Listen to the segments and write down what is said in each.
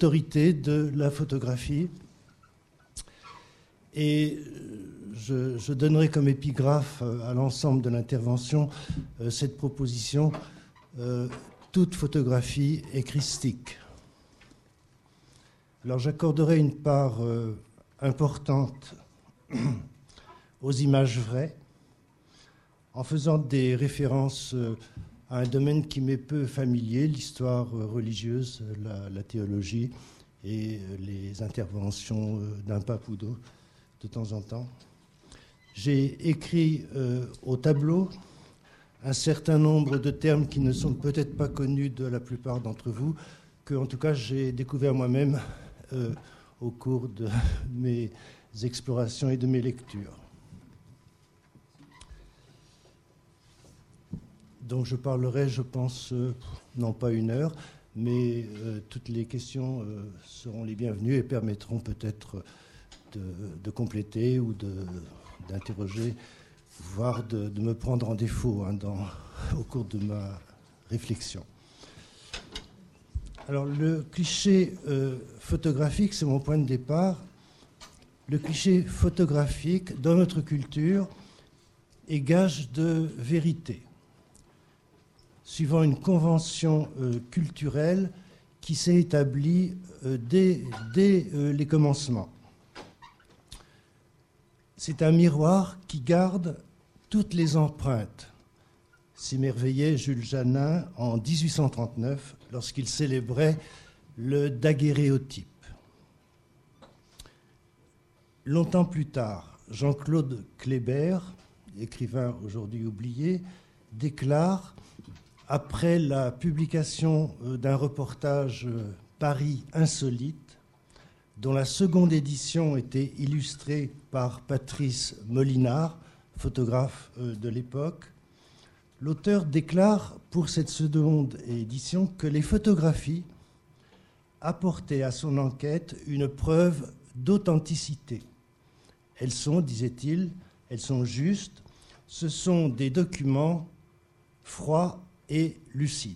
l'autorité de la photographie. Et je donnerai comme épigraphe à l'ensemble de l'intervention cette proposition: toute photographie est christique. Alors j'accorderai une part importante aux images vraies, en faisant des références à un domaine qui m'est peu familier, l'histoire religieuse, la théologie et les interventions d'un pape ou d'autre de temps en temps. J'ai écrit au tableau un certain nombre de termes qui ne sont peut-être pas connus de la plupart d'entre vous, que en tout cas j'ai découvert moi-même au cours de mes explorations et de mes lectures. Donc je parlerai, je pense, non pas 1 heure, mais toutes les questions seront les bienvenues et permettront peut-être de compléter ou d'interroger, voire de me prendre en défaut au cours de ma réflexion. Alors le cliché photographique, c'est mon point de départ. Le cliché photographique, dans notre culture, est gage de vérité, suivant une convention culturelle qui s'est établie dès les commencements. C'est un miroir qui garde toutes les empreintes, s'émerveillait Jules Janin en 1839 lorsqu'il célébrait le daguerréotype. Longtemps plus tard, Jean-Claude Kléber, écrivain aujourd'hui oublié, déclare, après la publication d'un reportage Paris insolite, dont la seconde édition était illustrée par Patrice Molinard, photographe de l'époque, l'auteur déclare pour cette seconde édition que les photographies apportaient à son enquête une preuve d'authenticité. Elles sont, disait-il, elles sont justes, ce sont des documents froids et lucides.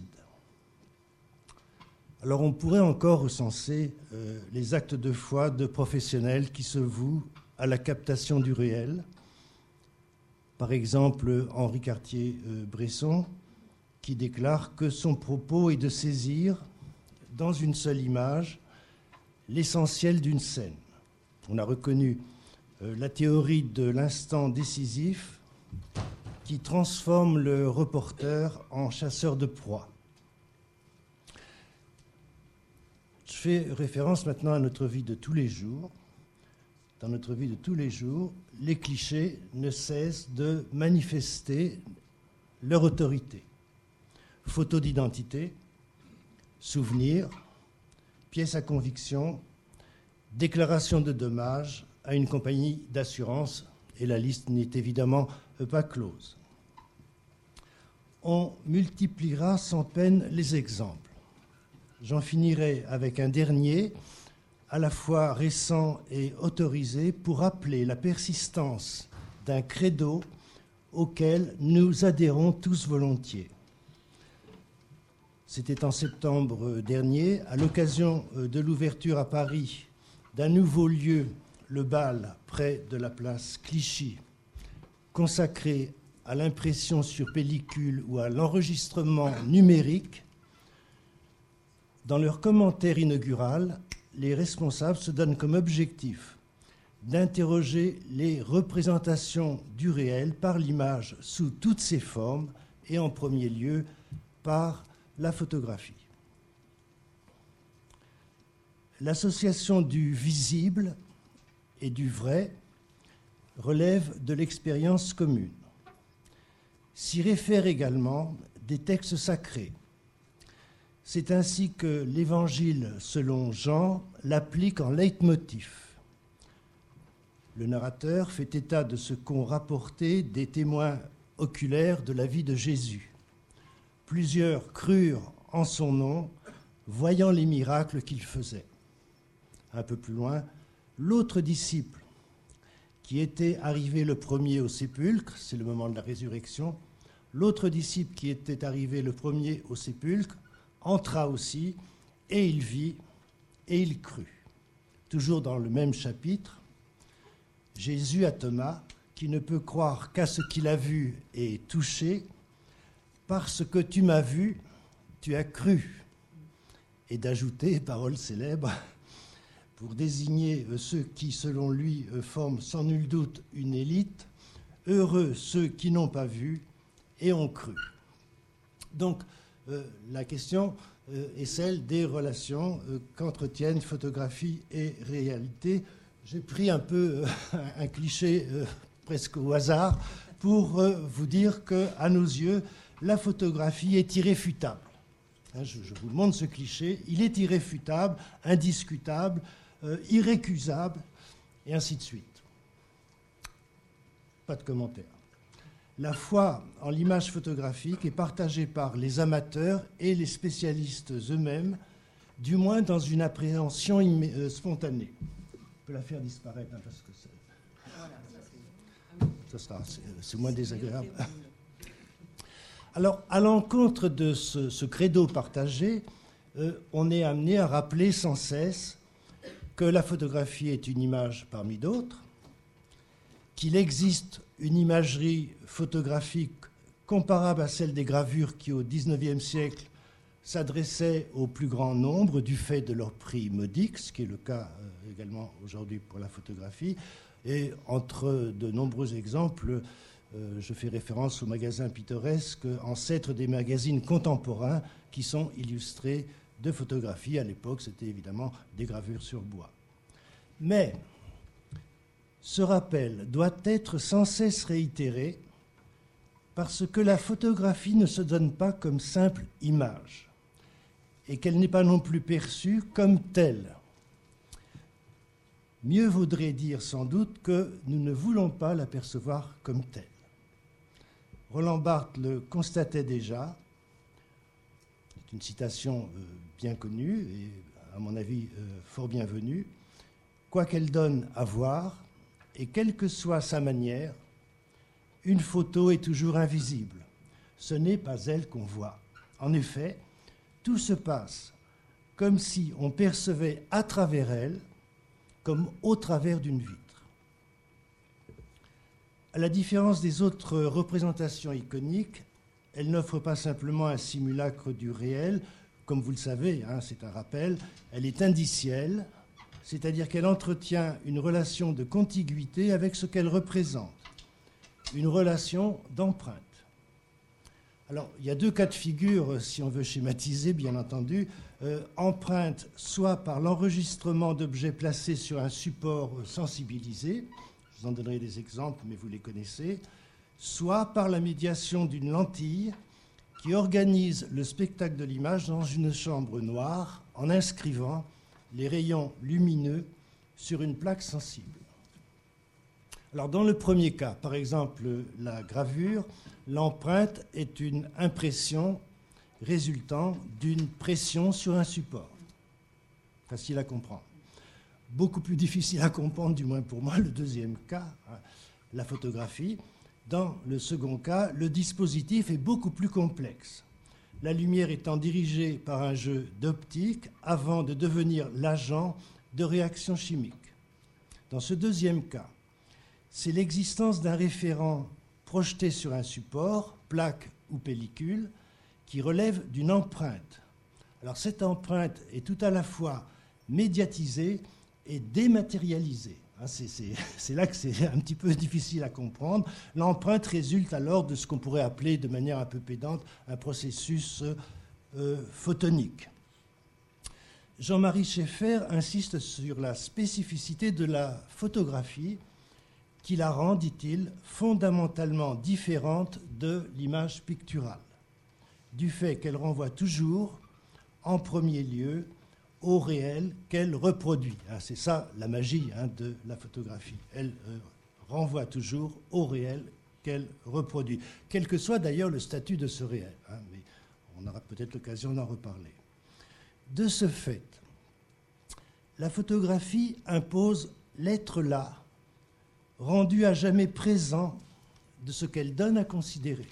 Alors on pourrait encore recenser les actes de foi de professionnels qui se vouent à la captation du réel. Par exemple, Henri Cartier-Bresson, qui déclare que son propos est de saisir, dans une seule image, l'essentiel d'une scène. On a reconnu la théorie de l'instant décisif qui transforme le reporter en chasseur de proies. Je fais référence maintenant à notre vie de tous les jours. Dans notre vie de tous les jours, les clichés ne cessent de manifester leur autorité. Photos d'identité, souvenirs, pièces à conviction, déclaration de dommages à une compagnie d'assurance, et la liste n'est évidemment pas close. On multipliera sans peine les exemples. J'en finirai avec un dernier, à la fois récent et autorisé, pour rappeler la persistance d'un credo auquel nous adhérons tous volontiers. C'était en septembre dernier, à l'occasion de l'ouverture à Paris d'un nouveau lieu, le Bal, près de la place Clichy, consacré à l'impression sur pellicule ou à l'enregistrement numérique. Dans leur commentaire inaugural, les responsables se donnent comme objectif d'interroger les représentations du réel par l'image sous toutes ses formes et en premier lieu par la photographie. L'association du visible et du vrai relève de l'expérience commune. S'y réfèrent également des textes sacrés. C'est ainsi que l'Évangile, selon Jean, l'applique en leitmotiv. Le narrateur fait état de ce qu'ont rapporté des témoins oculaires de la vie de Jésus. Plusieurs crurent en son nom, voyant les miracles qu'il faisait. Un peu plus loin, l'autre disciple, qui était arrivé le premier au sépulcre, c'est le moment de la résurrection, l'autre disciple qui était arrivé le premier au sépulcre entra aussi et il vit et il crut. Toujours dans le même chapitre, Jésus à Thomas, qui ne peut croire qu'à ce qu'il a vu et touché, parce que tu m'as vu, tu as cru. Et d'ajouter, parole célèbre, pour désigner ceux qui, selon lui, forment sans nul doute une élite, heureux ceux qui n'ont pas vu et ont cru. Donc, la question est celle des relations qu'entretiennent photographie et réalité. J'ai pris un peu un cliché presque au hasard pour vous dire qu'à nos yeux, la photographie est irréfutable. Je vous montre ce cliché. Il est irréfutable, indiscutable, irrécusable, et ainsi de suite. Pas de commentaire. La foi en l'image photographique est partagée par les amateurs et les spécialistes eux-mêmes, du moins dans une appréhension spontanée. On peut la faire disparaître, hein, parce que c'est moins désagréable. Alors, à l'encontre de ce credo partagé, on est amené à rappeler sans cesse que la photographie est une image parmi d'autres, qu'il existe une imagerie photographique comparable à celle des gravures qui, au XIXe siècle, s'adressaient au plus grand nombre du fait de leur prix modique, ce qui est le cas également aujourd'hui pour la photographie. Et entre de nombreux exemples, je fais référence aux magasins pittoresques, ancêtres des magazines contemporains qui sont illustrés de photographies. À l'époque, c'était évidemment des gravures sur bois. Mais ce rappel doit être sans cesse réitéré parce que la photographie ne se donne pas comme simple image et qu'elle n'est pas non plus perçue comme telle. Mieux vaudrait dire sans doute que nous ne voulons pas la percevoir comme telle. Roland Barthes le constatait déjà, c'est une citation bien connue et à mon avis fort bienvenue, « Quoi qu'elle donne à voir, et quelle que soit sa manière, une photo est toujours invisible. Ce n'est pas elle qu'on voit. En effet, tout se passe comme si on percevait à travers elle, comme au travers d'une vitre. » À la différence des autres représentations iconiques, elle n'offre pas simplement un simulacre du réel, comme vous le savez, hein, c'est un rappel, elle est indicielle, c'est-à-dire qu'elle entretient une relation de contiguïté avec ce qu'elle représente, une relation d'empreinte. Alors, il y a deux cas de figure, si on veut schématiser, bien entendu. Empreinte, soit par l'enregistrement d'objets placés sur un support sensibilisé, je vous en donnerai des exemples, mais vous les connaissez, soit par la médiation d'une lentille qui organise le spectacle de l'image dans une chambre noire en inscrivant les rayons lumineux sur une plaque sensible. Alors, dans le premier cas, par exemple, la gravure, l'empreinte est une impression résultant d'une pression sur un support. Facile à comprendre. Beaucoup plus difficile à comprendre, du moins pour moi, le deuxième cas, hein, la photographie. Dans le second cas, le dispositif est beaucoup plus complexe. La lumière étant dirigée par un jeu d'optique avant de devenir l'agent de réactions chimiques. Dans ce deuxième cas, c'est l'existence d'un référent projeté sur un support, plaque ou pellicule, qui relève d'une empreinte. Alors cette empreinte est tout à la fois médiatisée et dématérialisée. C'est là que c'est un petit peu difficile à comprendre. L'empreinte résulte alors de ce qu'on pourrait appeler de manière un peu pédante un processus photonique. Jean-Marie Schaeffer insiste sur la spécificité de la photographie qui la rend, dit-il, fondamentalement différente de l'image picturale, du fait qu'elle renvoie toujours, en premier lieu, au réel qu'elle reproduit. C'est ça la magie de la photographie. Elle renvoie toujours au réel qu'elle reproduit, quel que soit d'ailleurs le statut de ce réel. Mais on aura peut-être l'occasion d'en reparler. De ce fait, la photographie impose l'être là, rendu à jamais présent de ce qu'elle donne à considérer.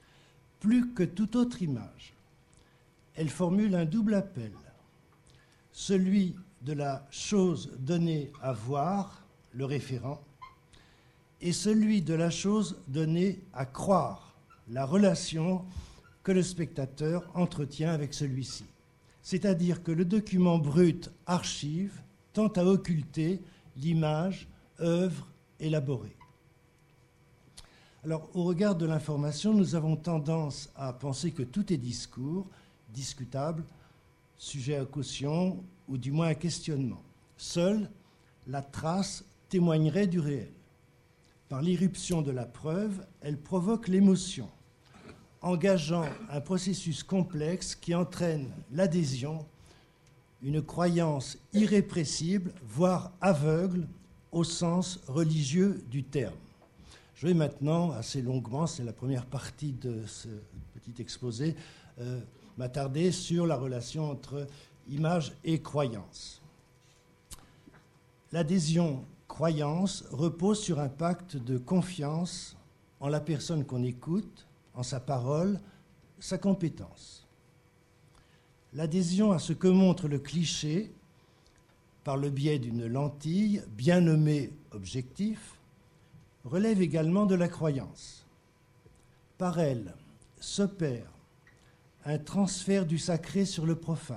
Plus que toute autre image, elle formule un double appel, celui de la chose donnée à voir, le référent, et celui de la chose donnée à croire, la relation que le spectateur entretient avec celui-ci. C'est-à-dire que le document brut archive tend à occulter l'image, œuvre élaborée. Alors, au regard de l'information, nous avons tendance à penser que tout est discours, discutable, sujet à caution ou du moins à questionnement. Seule la trace témoignerait du réel. Par l'irruption de la preuve, elle provoque l'émotion, engageant un processus complexe qui entraîne l'adhésion, une croyance irrépressible, voire aveugle au sens religieux du terme. Je vais maintenant, assez longuement, c'est la première partie de ce petit exposé, m'attarder sur la relation entre image et croyance. L'adhésion-croyance repose sur un pacte de confiance en la personne qu'on écoute, en sa parole, sa compétence. L'adhésion à ce que montre le cliché, par le biais d'une lentille bien nommée objectif, relève également de la croyance. Par elle s'opère un transfert du sacré sur le profane.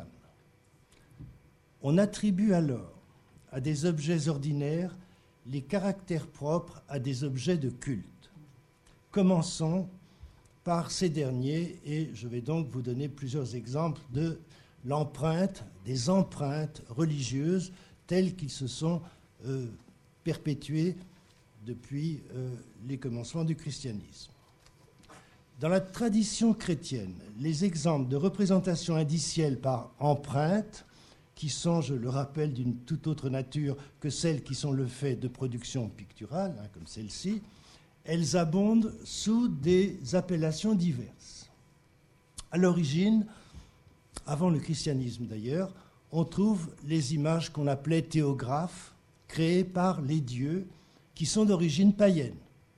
On attribue alors à des objets ordinaires les caractères propres à des objets de culte. Commençons par ces derniers, et je vais donc vous donner plusieurs exemples de l'empreinte, des empreintes religieuses telles qu'ils se sont perpétuées depuis les commencements du christianisme. Dans la tradition chrétienne, les exemples de représentation indicielle par empreinte, qui sont, je le rappelle, d'une toute autre nature que celles qui sont le fait de production picturale, comme celle-ci, elles abondent sous des appellations diverses. À l'origine, avant le christianisme d'ailleurs, on trouve les images qu'on appelait théographes, créées par les dieux, qui sont d'origine païenne.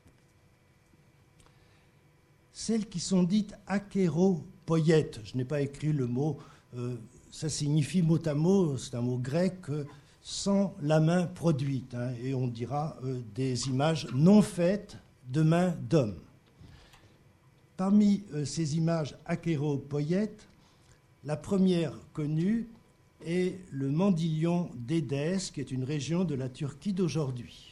Celles qui sont dites achéropoiètes, je n'ai pas écrit le mot, ça signifie mot à mot, c'est un mot grec, sans la main produite, et on dira des images non faites de main d'homme. Parmi ces images achéropoiètes, la première connue est le Mandilion d'Édesse, qui est une région de la Turquie d'aujourd'hui.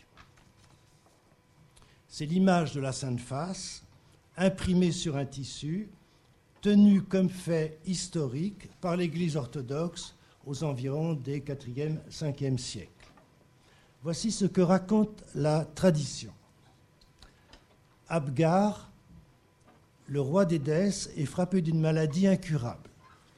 C'est l'image de la Sainte Face, imprimée sur un tissu, tenue comme fait historique par l'Église orthodoxe aux environs des 4e, 5e siècles. Voici ce que raconte la tradition. Abgar, le roi d'Édesse, est frappé d'une maladie incurable.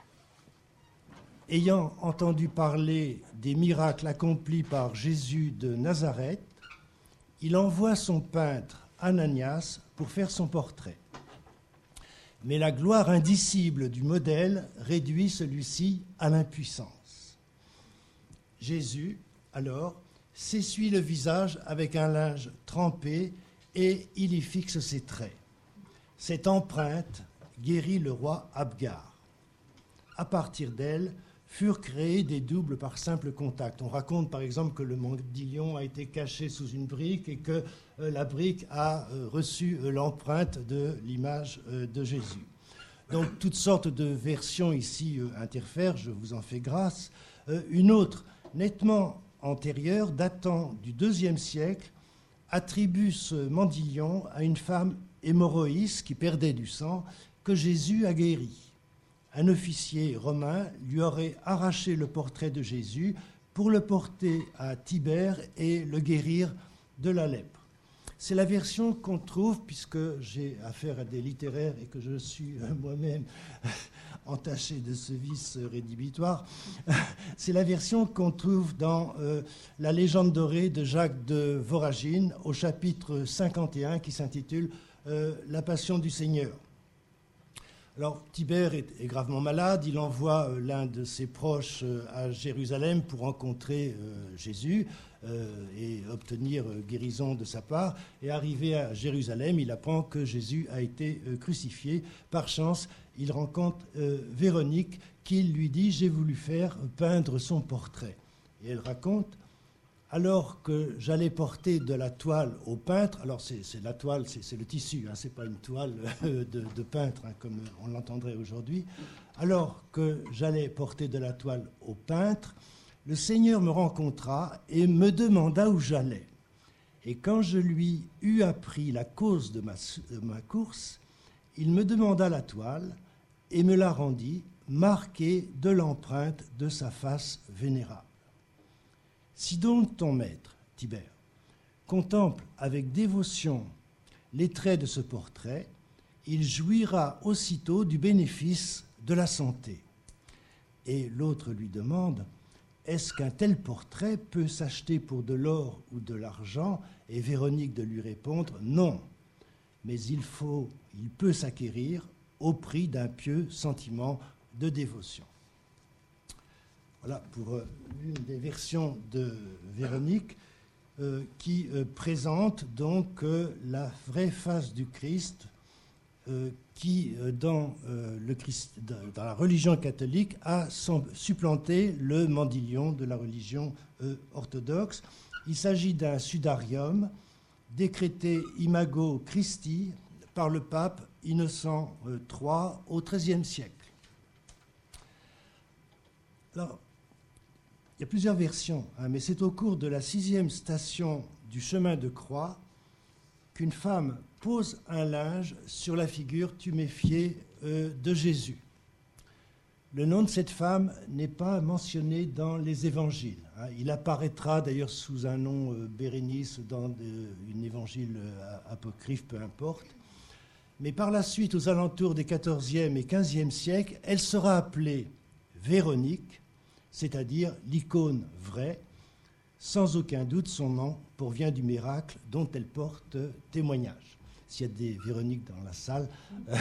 Ayant entendu parler des miracles accomplis par Jésus de Nazareth, il envoie son peintre Ananias pour faire son portrait. Mais la gloire indicible du modèle réduit celui-ci à l'impuissance. Jésus, alors, s'essuie le visage avec un linge trempé et il y fixe ses traits. Cette empreinte guérit le roi Abgar. À partir d'elle, furent créés des doubles par simple contact. On raconte par exemple que le Mandilion a été caché sous une brique et que la brique a reçu l'empreinte de l'image de Jésus. Donc toutes sortes de versions ici interfèrent, je vous en fais grâce. Une autre, nettement antérieure, datant du IIe siècle, attribue ce Mandilion à une femme hémorroïs qui perdait du sang que Jésus a guérie. Un officier romain lui aurait arraché le portrait de Jésus pour le porter à Tibère et le guérir de la lèpre. C'est la version qu'on trouve, puisque j'ai affaire à des littéraires et que je suis moi-même entaché de ce vice rédhibitoire, c'est la version qu'on trouve dans La légende dorée de Jacques de Voragine au chapitre 51 qui s'intitule La passion du Seigneur. Alors, Tibère est gravement malade, il envoie l'un de ses proches à Jérusalem pour rencontrer Jésus et obtenir guérison de sa part. Et arrivé à Jérusalem, il apprend que Jésus a été crucifié. Par chance, il rencontre Véronique qu'il lui dit « J'ai voulu faire peindre son portrait ». Et elle raconte « Alors que j'allais porter de la toile au peintre », alors c'est la toile, c'est le tissu, hein, c'est pas une toile de peintre hein, comme on l'entendrait aujourd'hui. Alors que j'allais porter de la toile au peintre, le Seigneur me rencontra et me demanda où j'allais. Et quand je lui eus appris la cause de ma course, il me demanda la toile et me la rendit, marquée de l'empreinte de sa face vénérable. Si donc ton maître, Tibère, contemple avec dévotion les traits de ce portrait, il jouira aussitôt du bénéfice de la santé. Et l'autre lui demande « Est-ce qu'un tel portrait peut s'acheter pour de l'or ou de l'argent ?» Et Véronique de lui répondre « Non, mais il peut s'acquérir au prix d'un pieux sentiment de dévotion. » Voilà pour une des versions de Véronique qui présente donc la vraie face du Christ qui, dans la religion catholique, a supplanté le mandilion de la religion orthodoxe. Il s'agit d'un sudarium décrété Imago Christi par le pape Innocent III au XIIIe siècle. Alors, il y a plusieurs versions, hein, mais c'est au cours de la 6e station du chemin de croix qu'une femme pose un linge sur la figure tuméfiée de Jésus. Le nom de cette femme n'est pas mentionné dans les évangiles. Hein. Il apparaîtra d'ailleurs sous un nom Bérénice dans un évangile apocryphe, peu importe. Mais par la suite, aux alentours des XIVe et XVe siècles, elle sera appelée Véronique, c'est-à-dire l'icône vraie. Sans aucun doute, son nom provient du miracle dont elle porte témoignage. S'il y a des Véroniques dans la salle,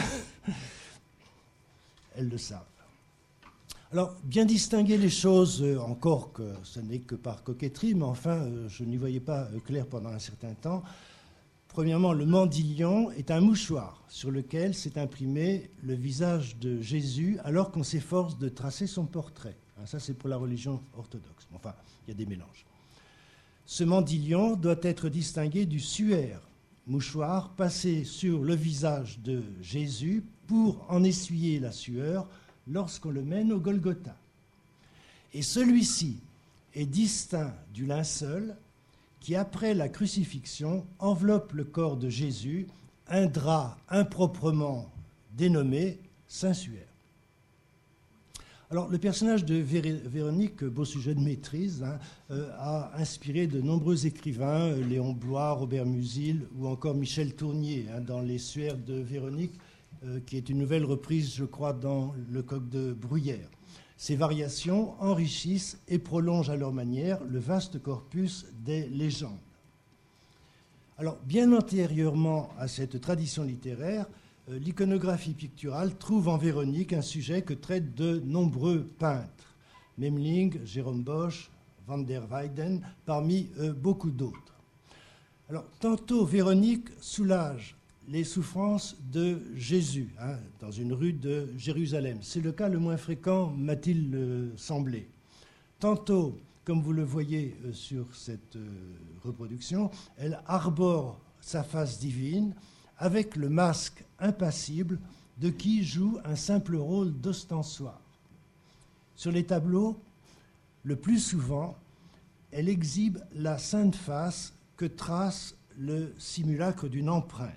elles le savent. Alors, bien distinguer les choses, encore que ce n'est que par coquetterie, mais enfin, je n'y voyais pas clair pendant un certain temps. Premièrement, le mandilion est un mouchoir sur lequel s'est imprimé le visage de Jésus alors qu'on s'efforce de tracer son portrait. Ça, c'est pour la religion orthodoxe. Enfin, il y a des mélanges. Ce mandilion doit être distingué du suaire, mouchoir passé sur le visage de Jésus pour en essuyer la sueur lorsqu'on le mène au Golgotha. Et celui-ci est distinct du linceul qui, après la crucifixion, enveloppe le corps de Jésus, un drap improprement dénommé Saint-Suaire. Alors, le personnage de Véronique, beau sujet de maîtrise, a inspiré de nombreux écrivains, Léon Bloy, Robert Musil ou encore Michel Tournier, dans Les Suaires de Véronique, qui est une nouvelle reprise, je crois, dans Le Coq de Bruyère. Ces variations enrichissent et prolongent à leur manière le vaste corpus des légendes. Alors, bien antérieurement à cette tradition littéraire, l'iconographie picturale trouve en Véronique un sujet que traitent de nombreux peintres, Memling, Jérôme Bosch, Van der Weyden, parmi beaucoup d'autres. Alors, tantôt Véronique soulage les souffrances de Jésus dans une rue de Jérusalem. C'est le cas le moins fréquent, m'a-t-il semblé. Tantôt, comme vous le voyez sur cette reproduction, elle arbore sa face divine avec le masque impassible de qui joue un simple rôle d'ostensoir. Sur les tableaux, le plus souvent, elle exhibe la sainte face que trace le simulacre d'une empreinte.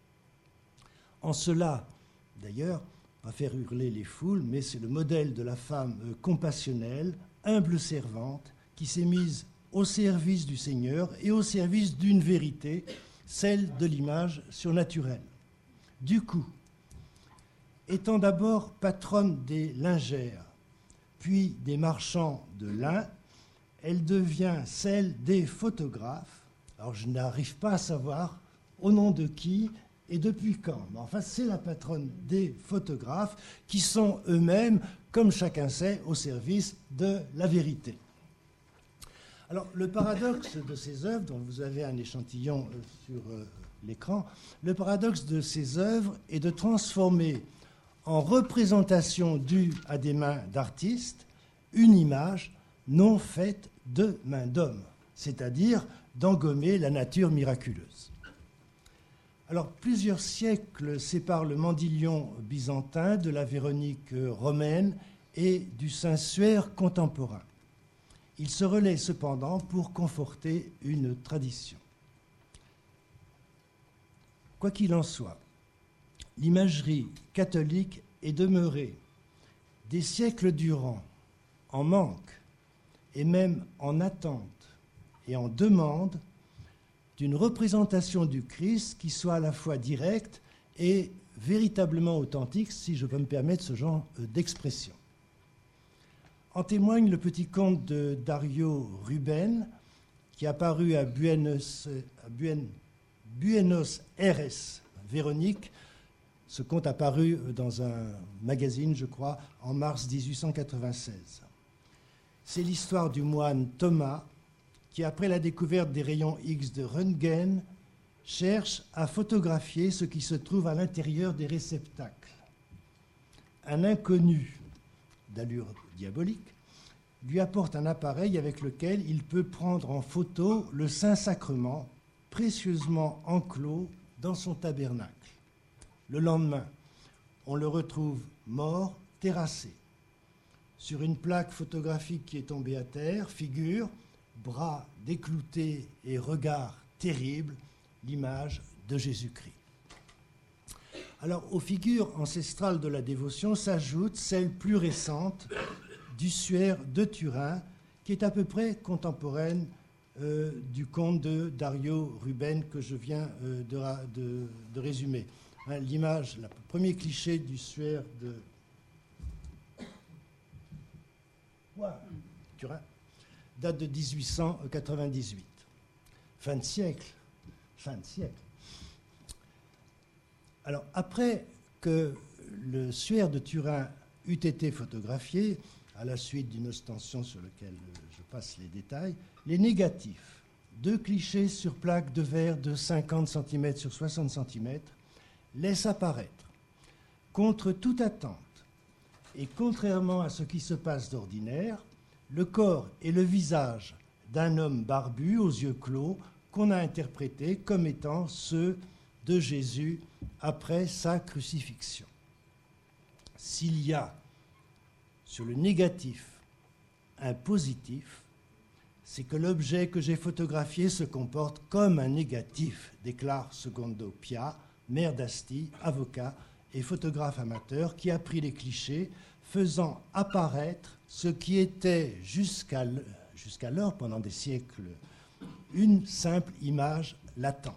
En cela, d'ailleurs, pas faire hurler les foules, mais c'est le modèle de la femme compassionnelle, humble servante, qui s'est mise au service du Seigneur et au service d'une vérité, celle de l'image surnaturelle. Du coup, étant d'abord patronne des lingères, puis des marchands de lin, elle devient celle des photographes. Alors je n'arrive pas à savoir au nom de qui et depuis quand. Mais enfin, c'est la patronne des photographes qui sont eux-mêmes, comme chacun sait, au service de la vérité. Alors, le paradoxe de ces œuvres, dont vous avez un échantillon sur l'écran, le paradoxe de ces œuvres est de transformer en représentation due à des mains d'artistes, une image non faite de main d'homme, c'est-à-dire d'engommer la nature miraculeuse. Alors, plusieurs siècles séparent le Mandilion byzantin de la Véronique romaine et du Saint-Suaire contemporain. Il se relaie cependant pour conforter une tradition. Quoi qu'il en soit, l'imagerie catholique est demeurée des siècles durant en manque et même en attente et en demande d'une représentation du Christ qui soit à la fois directe et véritablement authentique, si je peux me permettre ce genre d'expression. En témoigne le petit conte de Dario Ruben, qui est apparu à Buenos Aires, Véronique. Ce conte apparu dans un magazine, je crois, en mars 1896. C'est l'histoire du moine Thomas, qui, après la découverte des rayons X de Röntgen, cherche à photographier ce qui se trouve à l'intérieur des réceptacles. Un inconnu d'allure diabolique lui apporte un appareil avec lequel il peut prendre en photo le Saint-Sacrement, précieusement enclos dans son tabernacle. Le lendemain, on le retrouve mort, terrassé. Sur une plaque photographique qui est tombée à terre, figure, bras décloutés et regard terrible, l'image de Jésus-Christ. Alors, aux figures ancestrales de la dévotion s'ajoute celle plus récente du Suaire de Turin, qui est à peu près contemporaine du conte de Dario Ruben que je viens de résumer. Hein, l'image, le premier cliché du Suaire de Turin date de 1898. Fin de siècle. Alors, après que le Suaire de Turin eût été photographié, à la suite d'une ostension sur laquelle je passe les détails, les négatifs, 2 clichés sur plaque de verre de 50 cm sur 60 cm, laissent apparaître, contre toute attente, et contrairement à ce qui se passe d'ordinaire, le corps et le visage d'un homme barbu aux yeux clos qu'on a interprété comme étant ceux de Jésus après sa crucifixion. S'il y a sur le négatif un positif, c'est que l'objet que j'ai photographié se comporte comme un négatif, déclare Secondo Pia, maire d'Asti, avocat et photographe amateur, qui a pris les clichés, faisant apparaître ce qui était jusqu'alors, pendant des siècles, une simple image latente.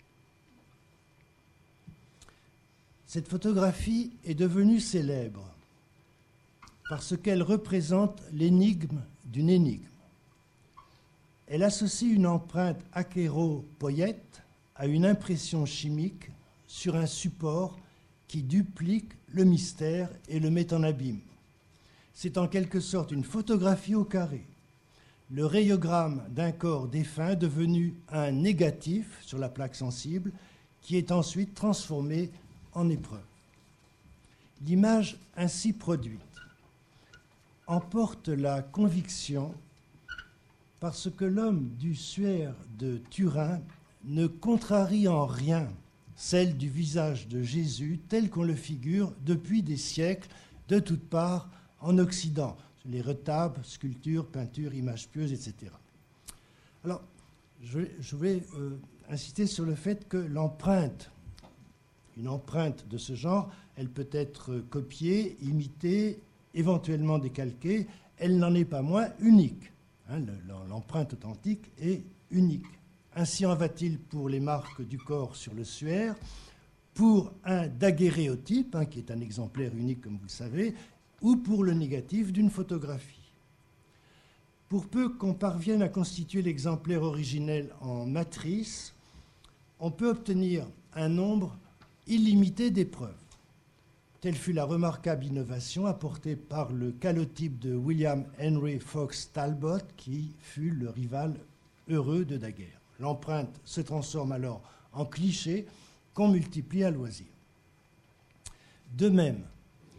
Cette photographie est devenue célèbre parce qu'elle représente l'énigme d'une énigme. Elle associe une empreinte achéropoïète à une impression chimique sur un support qui duplique le mystère et le met en abîme. C'est en quelque sorte une photographie au carré, le rayogramme d'un corps défunt devenu un négatif sur la plaque sensible qui est ensuite transformé en épreuve. L'image ainsi produite emporte la conviction, parce que l'homme du Suaire de Turin ne contrarie en rien celle du visage de Jésus tel qu'on le figure depuis des siècles de toutes parts en Occident, les retables, sculptures, peintures, images pieuses, etc. Alors, je vais insister sur le fait que une empreinte de ce genre, elle peut être copiée, imitée, éventuellement décalquée, elle n'en est pas moins unique. Hein, l'empreinte authentique est unique. Ainsi en va-t-il pour les marques du corps sur le suaire, pour un daguerréotype, hein, qui est un exemplaire unique comme vous le savez, ou pour le négatif d'une photographie. Pour peu qu'on parvienne à constituer l'exemplaire originel en matrice, on peut obtenir un nombre illimité d'épreuves. Telle fut la remarquable innovation apportée par le calotype de William Henry Fox Talbot, qui fut le rival heureux de Daguerre. L'empreinte se transforme alors en cliché qu'on multiplie à loisir. De même,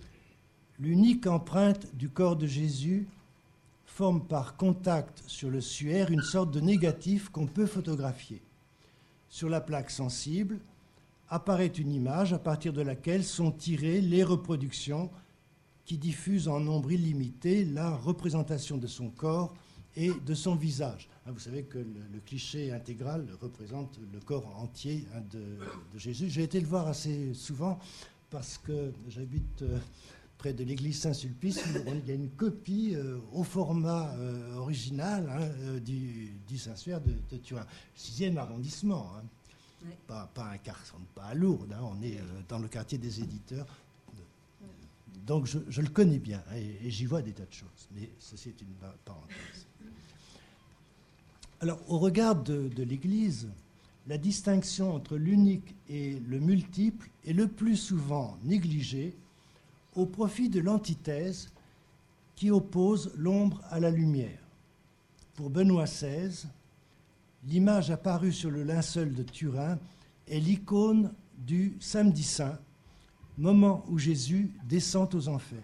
l'unique empreinte du corps de Jésus forme par contact sur le suaire une sorte de négatif qu'on peut photographier. Sur la plaque sensible apparaît une image à partir de laquelle sont tirées les reproductions qui diffusent en nombre illimité la représentation de son corps et de son visage. Vous savez que le cliché intégral représente le corps entier de Jésus. J'ai été le voir assez souvent parce que j'habite près de l'église Saint-Sulpice. Il y a une copie au format original du Saint-Suaire de Turin, 6e arrondissement. Oui. Pas à Lourdes, on est dans le quartier des éditeurs. Donc je le connais bien et j'y vois des tas de choses. Mais ceci est une parenthèse. Alors, au regard de l'Église, la distinction entre l'unique et le multiple est le plus souvent négligée au profit de l'antithèse qui oppose l'ombre à la lumière. Pour Benoît XVI, l'image apparue sur le linceul de Turin est l'icône du Samedi Saint, moment où Jésus descend aux enfers.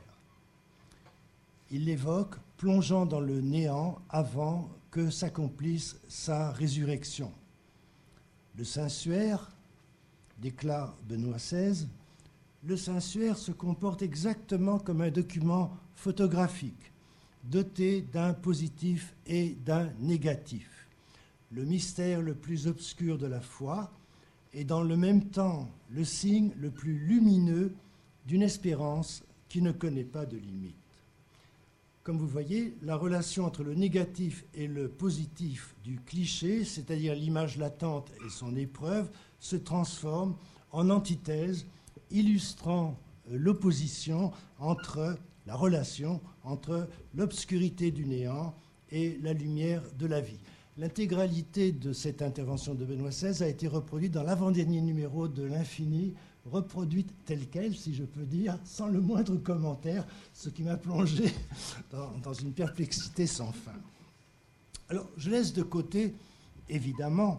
Il l'évoque plongeant dans le néant avant que s'accomplisse sa résurrection. Le Saint-Suaire, déclare Benoît XVI, le Saint-Suaire se comporte exactement comme un document photographique, doté d'un positif et d'un négatif. Le mystère le plus obscur de la foi est dans le même temps le signe le plus lumineux d'une espérance qui ne connaît pas de limite. Comme vous voyez, la relation entre le négatif et le positif du cliché, c'est-à-dire l'image latente et son épreuve, se transforme en antithèse, illustrant l'opposition entre la relation entre l'obscurité du néant et la lumière de la vie. L'intégralité de cette intervention de Benoît XVI a été reproduite dans l'avant-dernier numéro de l'Infini, reproduite telle qu'elle, si je peux dire, sans le moindre commentaire, ce qui m'a plongé dans une perplexité sans fin. Alors, je laisse de côté, évidemment,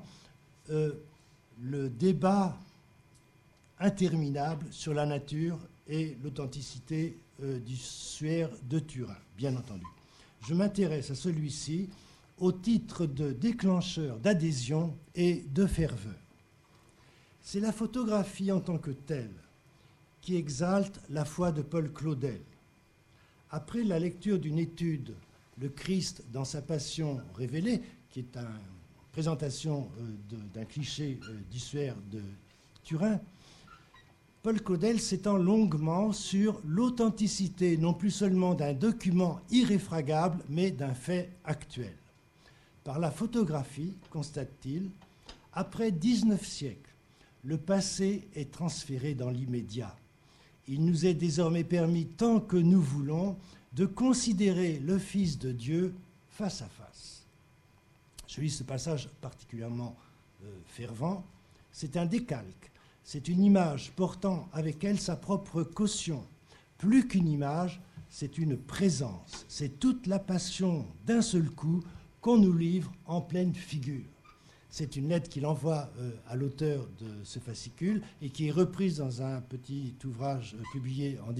le débat interminable sur la nature et l'authenticité du suaire de Turin, bien entendu. Je m'intéresse à celui-ci au titre de déclencheur d'adhésion et de ferveur. C'est la photographie en tant que telle qui exalte la foi de Paul Claudel. Après la lecture d'une étude, Le Christ dans sa passion révélée, qui est une présentation d'un cliché du suaire de Turin, Paul Claudel s'étend longuement sur l'authenticité non plus seulement d'un document irréfragable, mais d'un fait actuel. Par la photographie, constate-t-il, après 19 siècles, le passé est transféré dans l'immédiat. Il nous est désormais permis, tant que nous voulons, de considérer le Fils de Dieu face à face. Je lis ce passage particulièrement fervent. C'est un décalque, c'est une image portant avec elle sa propre caution. Plus qu'une image, c'est une présence, c'est toute la passion d'un seul coup qu'on nous livre en pleine figure. C'est une lettre qu'il envoie à l'auteur de ce fascicule et qui est reprise dans un petit ouvrage publié en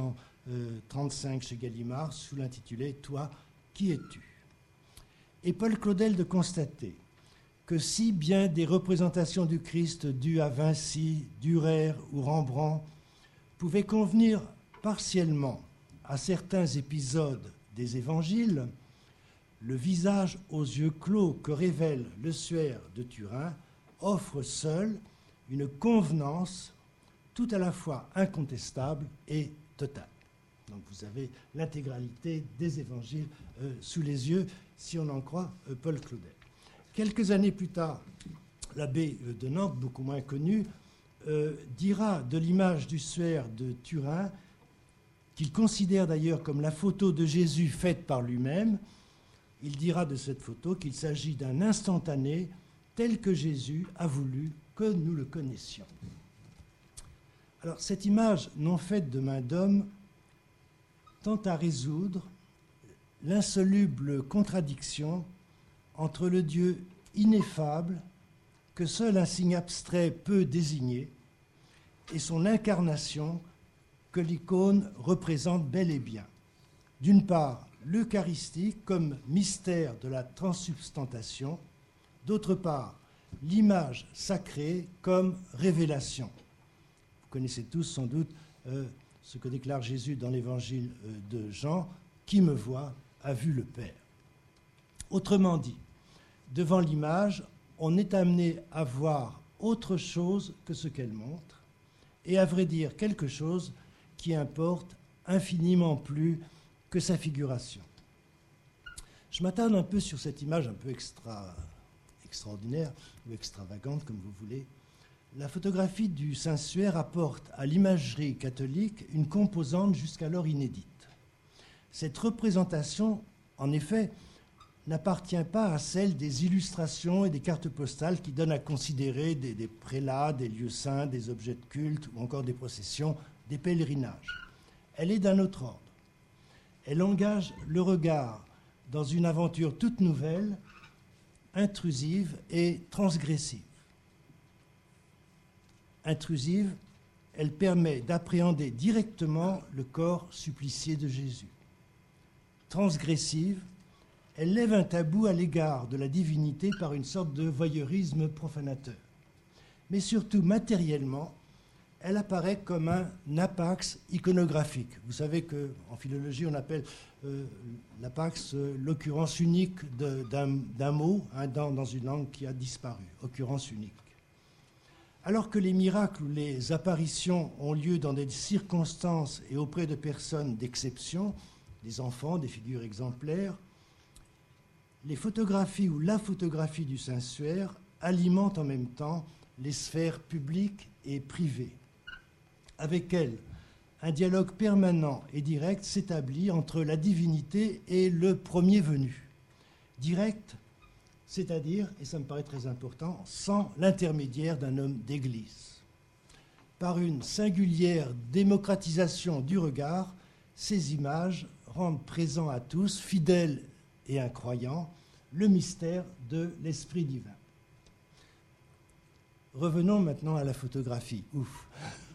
1935 chez Gallimard sous l'intitulé « Toi, qui es-tu » Et Paul Claudel de constater que si bien des représentations du Christ dues à Vinci, Dürer ou Rembrandt pouvaient convenir partiellement à certains épisodes des évangiles, le visage aux yeux clos que révèle le suaire de Turin offre seul une convenance tout à la fois incontestable et totale. Donc vous avez l'intégralité des évangiles sous les yeux, si on en croit Paul Claudel. Quelques années plus tard, l'abbé de Nantes, beaucoup moins connu, dira de l'image du suaire de Turin, qu'il considère d'ailleurs comme la photo de Jésus faite par lui-même. Il dira de cette photo qu'il s'agit d'un instantané tel que Jésus a voulu que nous le connaissions. Alors, cette image non faite de main d'homme tend à résoudre l'insoluble contradiction entre le Dieu ineffable que seul un signe abstrait peut désigner et son incarnation que l'icône représente bel et bien. D'une part, l'Eucharistie comme mystère de la transsubstantation, d'autre part, l'image sacrée comme révélation. Vous connaissez tous sans doute ce que déclare Jésus dans l'évangile de Jean, « Qui me voit a vu le Père ». Autrement dit, devant l'image, on est amené à voir autre chose que ce qu'elle montre, et à vrai dire quelque chose qui importe infiniment plus que sa figuration. Je m'attarde un peu sur cette image un peu extraordinaire ou extravagante, comme vous voulez. La photographie du Saint-Suaire apporte à l'imagerie catholique une composante jusqu'alors inédite. Cette représentation, en effet, n'appartient pas à celle des illustrations et des cartes postales qui donnent à considérer des prélats, des lieux saints, des objets de culte ou encore des processions, des pèlerinages. Elle est d'un autre ordre. Elle engage le regard dans une aventure toute nouvelle, intrusive et transgressive. Intrusive, elle permet d'appréhender directement le corps supplicié de Jésus. Transgressive, elle lève un tabou à l'égard de la divinité par une sorte de voyeurisme profanateur. Mais surtout, matériellement, elle apparaît comme un apax iconographique. Vous savez qu'en philologie, on appelle l'apax l'occurrence unique d'un mot dans une langue qui a disparu, occurrence unique. Alors que les miracles ou les apparitions ont lieu dans des circonstances et auprès de personnes d'exception, des enfants, des figures exemplaires, les photographies ou la photographie du Saint-Suaire alimente en même temps les sphères publiques et privées. Avec elle, un dialogue permanent et direct s'établit entre la divinité et le premier venu. Direct, c'est-à-dire, et ça me paraît très important, sans l'intermédiaire d'un homme d'église. Par une singulière démocratisation du regard, ces images rendent présent à tous, fidèles et incroyants, le mystère de l'Esprit divin. Revenons maintenant à la photographie. Ouf.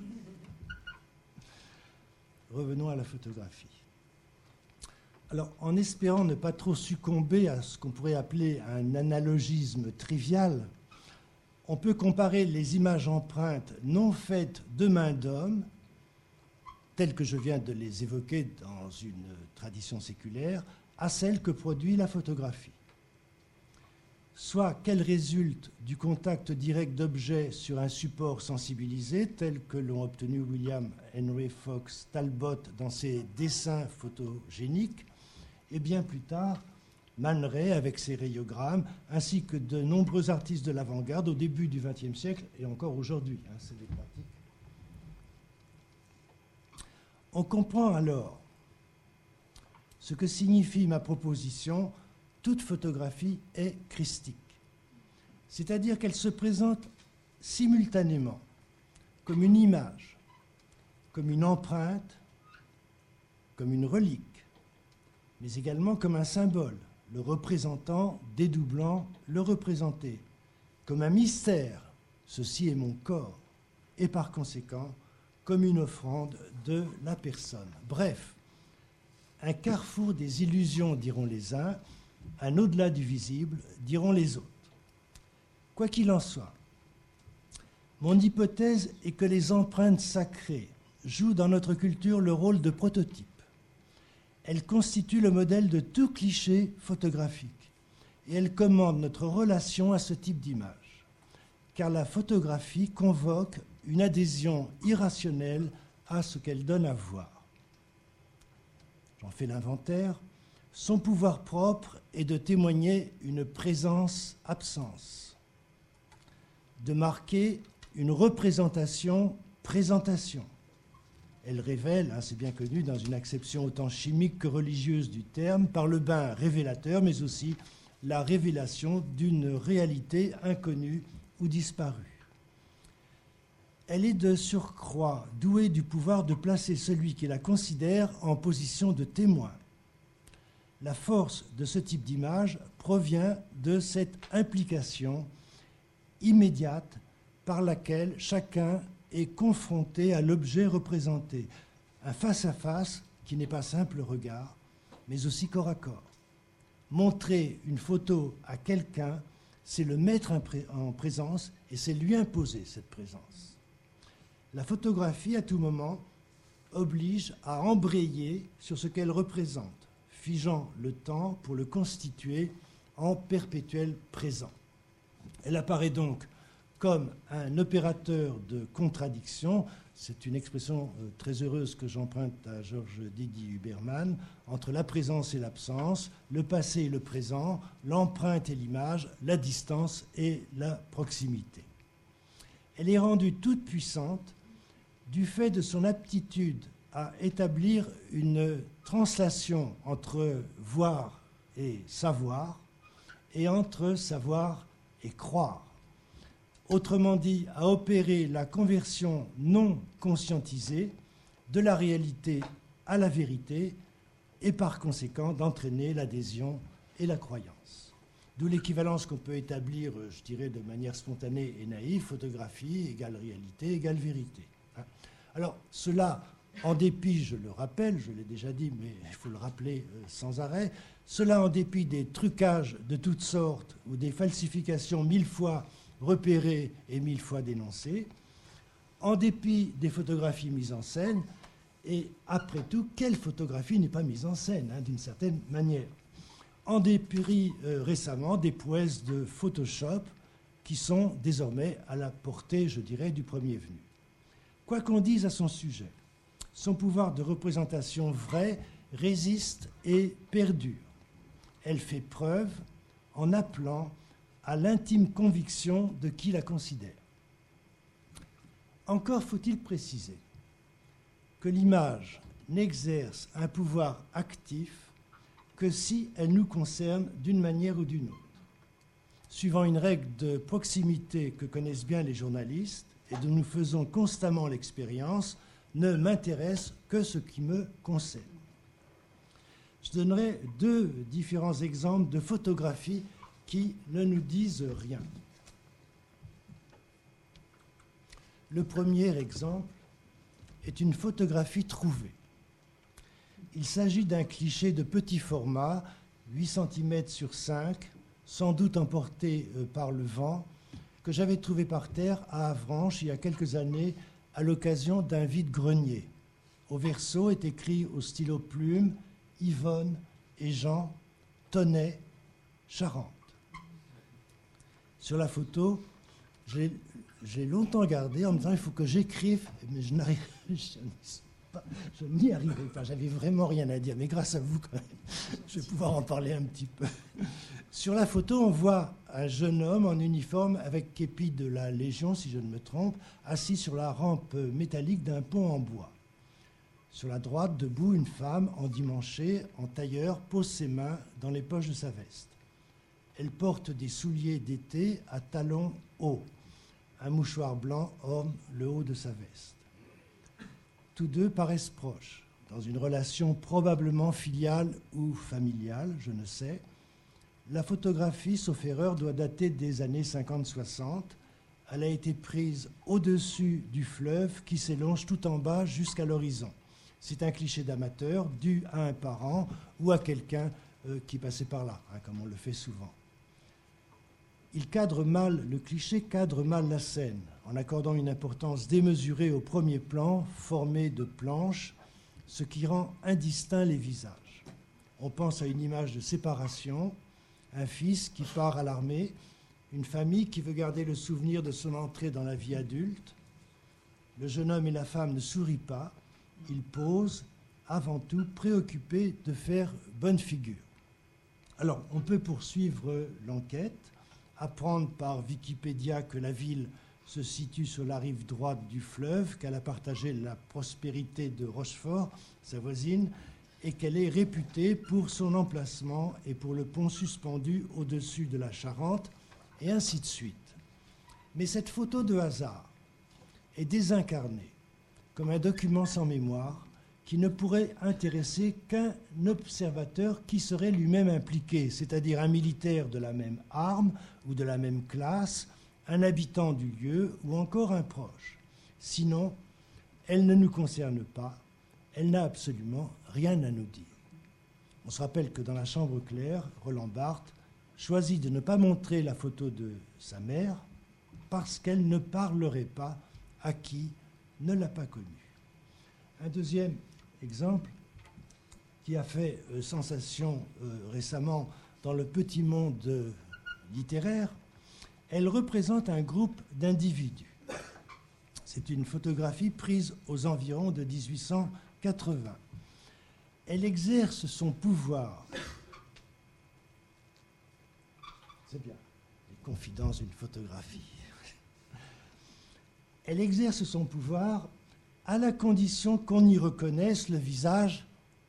Revenons à la photographie. Alors, en espérant ne pas trop succomber à ce qu'on pourrait appeler un analogisme trivial, on peut comparer les images empreintes non faites de main d'homme, telles que je viens de les évoquer dans une tradition séculaire, à celles que produit la photographie. Soit qu'elles résultent du contact direct d'objets sur un support sensibilisé, tel que l'ont obtenu William Henry Fox Talbot dans ses dessins photogéniques, et bien plus tard, Man Ray avec ses rayogrammes, ainsi que de nombreux artistes de l'avant-garde au début du XXe siècle et encore aujourd'hui. C'est des pratiques. On comprend alors ce que signifie ma proposition: toute photographie est christique. C'est-à-dire qu'elle se présente simultanément comme une image, comme une empreinte, comme une relique, mais également comme un symbole, le représentant dédoublant le représenté, comme un mystère, ceci est mon corps, et par conséquent, comme une offrande de la personne. Bref, un carrefour des illusions, diront les uns, un au-delà du visible, diront les autres. Quoi qu'il en soit, mon hypothèse est que les empreintes sacrées jouent dans notre culture le rôle de prototype. Elles constituent le modèle de tout cliché photographique et elles commandent notre relation à ce type d'image, car la photographie convoque une adhésion irrationnelle à ce qu'elle donne à voir. J'en fais l'inventaire. Son pouvoir propre est de témoigner une présence-absence, de marquer une représentation-présentation. Elle révèle, c'est bien connu dans une acception autant chimique que religieuse du terme, par le bain révélateur, mais aussi la révélation d'une réalité inconnue ou disparue. Elle est de surcroît douée du pouvoir de placer celui qui la considère en position de témoin. La force de ce type d'image provient de cette implication immédiate par laquelle chacun est confronté à l'objet représenté. un face-à-face qui n'est pas simple regard, mais aussi corps à corps. Montrer une photo à quelqu'un, c'est le mettre en présence et c'est lui imposer cette présence. La photographie, à tout moment, oblige à embrayer sur ce qu'elle représente, figeant le temps pour le constituer en perpétuel présent. Elle apparaît donc comme un opérateur de contradiction, c'est une expression très heureuse que j'emprunte à Georges Didier Huberman, entre la présence et l'absence, le passé et le présent, l'empreinte et l'image, la distance et la proximité. Elle est rendue toute puissante du fait de son aptitude à établir une translation entre voir et savoir, et entre savoir et croire. Autrement dit, à opérer la conversion non conscientisée de la réalité à la vérité et par conséquent d'entraîner l'adhésion et la croyance. D'où l'équivalence qu'on peut établir, je dirais de manière spontanée et naïve, photographie égale réalité égale vérité. Alors cela, en dépit, je le rappelle, je l'ai déjà dit, mais il faut le rappeler sans arrêt, cela en dépit des trucages de toutes sortes ou des falsifications 1000 fois repérées et 1000 fois dénoncées, en dépit des photographies mises en scène, et après tout, quelle photographie n'est pas mise en scène, d'une certaine manière, en dépit récemment des prouesses de Photoshop qui sont désormais à la portée, je dirais, du premier venu. Quoi qu'on dise à son sujet, son pouvoir de représentation vrai résiste et perdure. Elle fait preuve en appelant à l'intime conviction de qui la considère. Encore faut-il préciser que l'image n'exerce un pouvoir actif que si elle nous concerne d'une manière ou d'une autre. Suivant une règle de proximité que connaissent bien les journalistes et dont nous faisons constamment l'expérience, ne m'intéresse que ce qui me concerne. Je donnerai deux différents exemples de photographies qui ne nous disent rien. Le premier exemple est une photographie trouvée. Il s'agit d'un cliché de petit format, 8 cm sur 5, sans doute emporté par le vent, que j'avais trouvé par terre à Avranches il y a quelques années à l'occasion d'un vide-grenier. Au verso est écrit au stylo plume « Yvonne et Jean, Tonnet, Charente ». Sur la photo, j'ai longtemps regardé en me disant il faut que j'écrive, mais je n'y arrivais pas, j'avais vraiment rien à dire, mais grâce à vous, quand même, je vais pouvoir en parler un petit peu. Sur la photo, on voit un jeune homme en uniforme avec képi de la Légion, si je ne me trompe, assis sur la rampe métallique d'un pont en bois. Sur la droite, debout, une femme endimanchée, en tailleur, pose ses mains dans les poches de sa veste. Elle porte des souliers d'été à talons hauts. Un mouchoir blanc orne le haut de sa veste. Tous deux paraissent proches, dans une relation probablement filiale ou familiale, je ne sais. La photographie, sauf erreur, doit dater des années 50-60. Elle a été prise au-dessus du fleuve qui s'élonge tout en bas jusqu'à l'horizon. C'est un cliché d'amateur dû à un parent ou à quelqu'un qui passait par là, comme on le fait souvent. Le cliché cadre mal la scène, en accordant une importance démesurée au premier plan, formé de planches, ce qui rend indistincts les visages. On pense à une image de séparation, un fils qui part à l'armée, une famille qui veut garder le souvenir de son entrée dans la vie adulte. Le jeune homme et la femme ne sourient pas, ils posent, avant tout préoccupés de faire bonne figure. Alors, on peut poursuivre l'enquête, apprendre par Wikipédia que la ville se situe sur la rive droite du fleuve, qu'elle a partagé la prospérité de Rochefort, sa voisine, et qu'elle est réputée pour son emplacement et pour le pont suspendu au-dessus de la Charente, et ainsi de suite. Mais cette photo de hasard est désincarnée, comme un document sans mémoire, qui ne pourrait intéresser qu'un observateur qui serait lui-même impliqué, c'est-à-dire un militaire de la même arme ou de la même classe, un habitant du lieu ou encore un proche. Sinon, elle ne nous concerne pas, elle n'a absolument rien à nous dire. On se rappelle que dans La Chambre claire, Roland Barthes choisit de ne pas montrer la photo de sa mère parce qu'elle ne parlerait pas à qui ne l'a pas connue. Un deuxième exemple qui a fait sensation récemment dans le petit monde littéraire, elle représente un groupe d'individus. C'est une photographie prise aux environs de 1880. Elle exerce son pouvoir. C'est bien, les confidences d'une photographie. Elle exerce son pouvoir à la condition qu'on y reconnaisse le visage.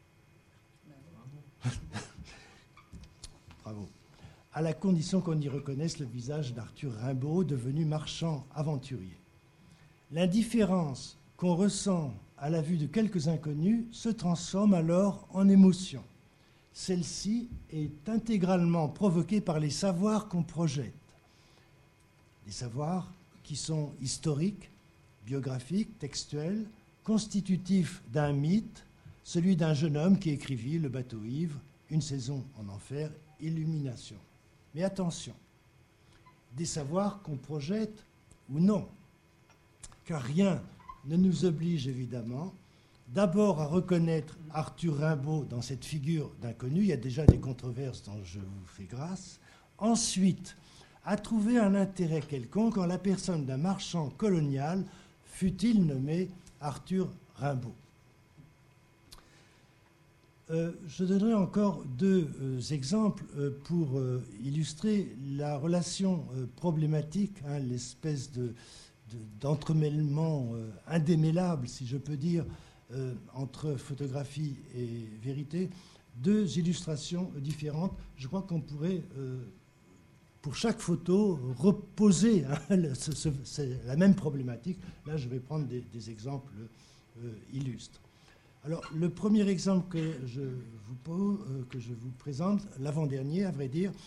Bravo. À la condition qu'on y reconnaisse le visage d'Arthur Rimbaud, devenu marchand aventurier. L'indifférence qu'on ressent à la vue de quelques inconnus se transforme alors en émotion. Celle-ci est intégralement provoquée par les savoirs qu'on projette. Les savoirs qui sont historiques, biographiques, textuels, constitutifs d'un mythe, celui d'un jeune homme qui écrivit Le bateau ivre, Une saison en enfer, Illumination. Mais attention, des savoirs qu'on projette ou non, car rien ne nous oblige évidemment d'abord à reconnaître Arthur Rimbaud dans cette figure d'inconnu, il y a déjà des controverses dont je vous fais grâce, ensuite à trouver un intérêt quelconque en la personne d'un marchand colonial, fût-il nommé Arthur Rimbaud. Je donnerai encore deux exemples pour illustrer la relation problématique, l'espèce d'entremêlement indémêlable, si je peux dire, entre photographie et vérité. Deux illustrations différentes. Je crois qu'on pourrait, pour chaque photo, reposer la même problématique. Là, je vais prendre des exemples illustres. Alors, le premier exemple que je vous présente, l'avant-dernier, à vrai dire,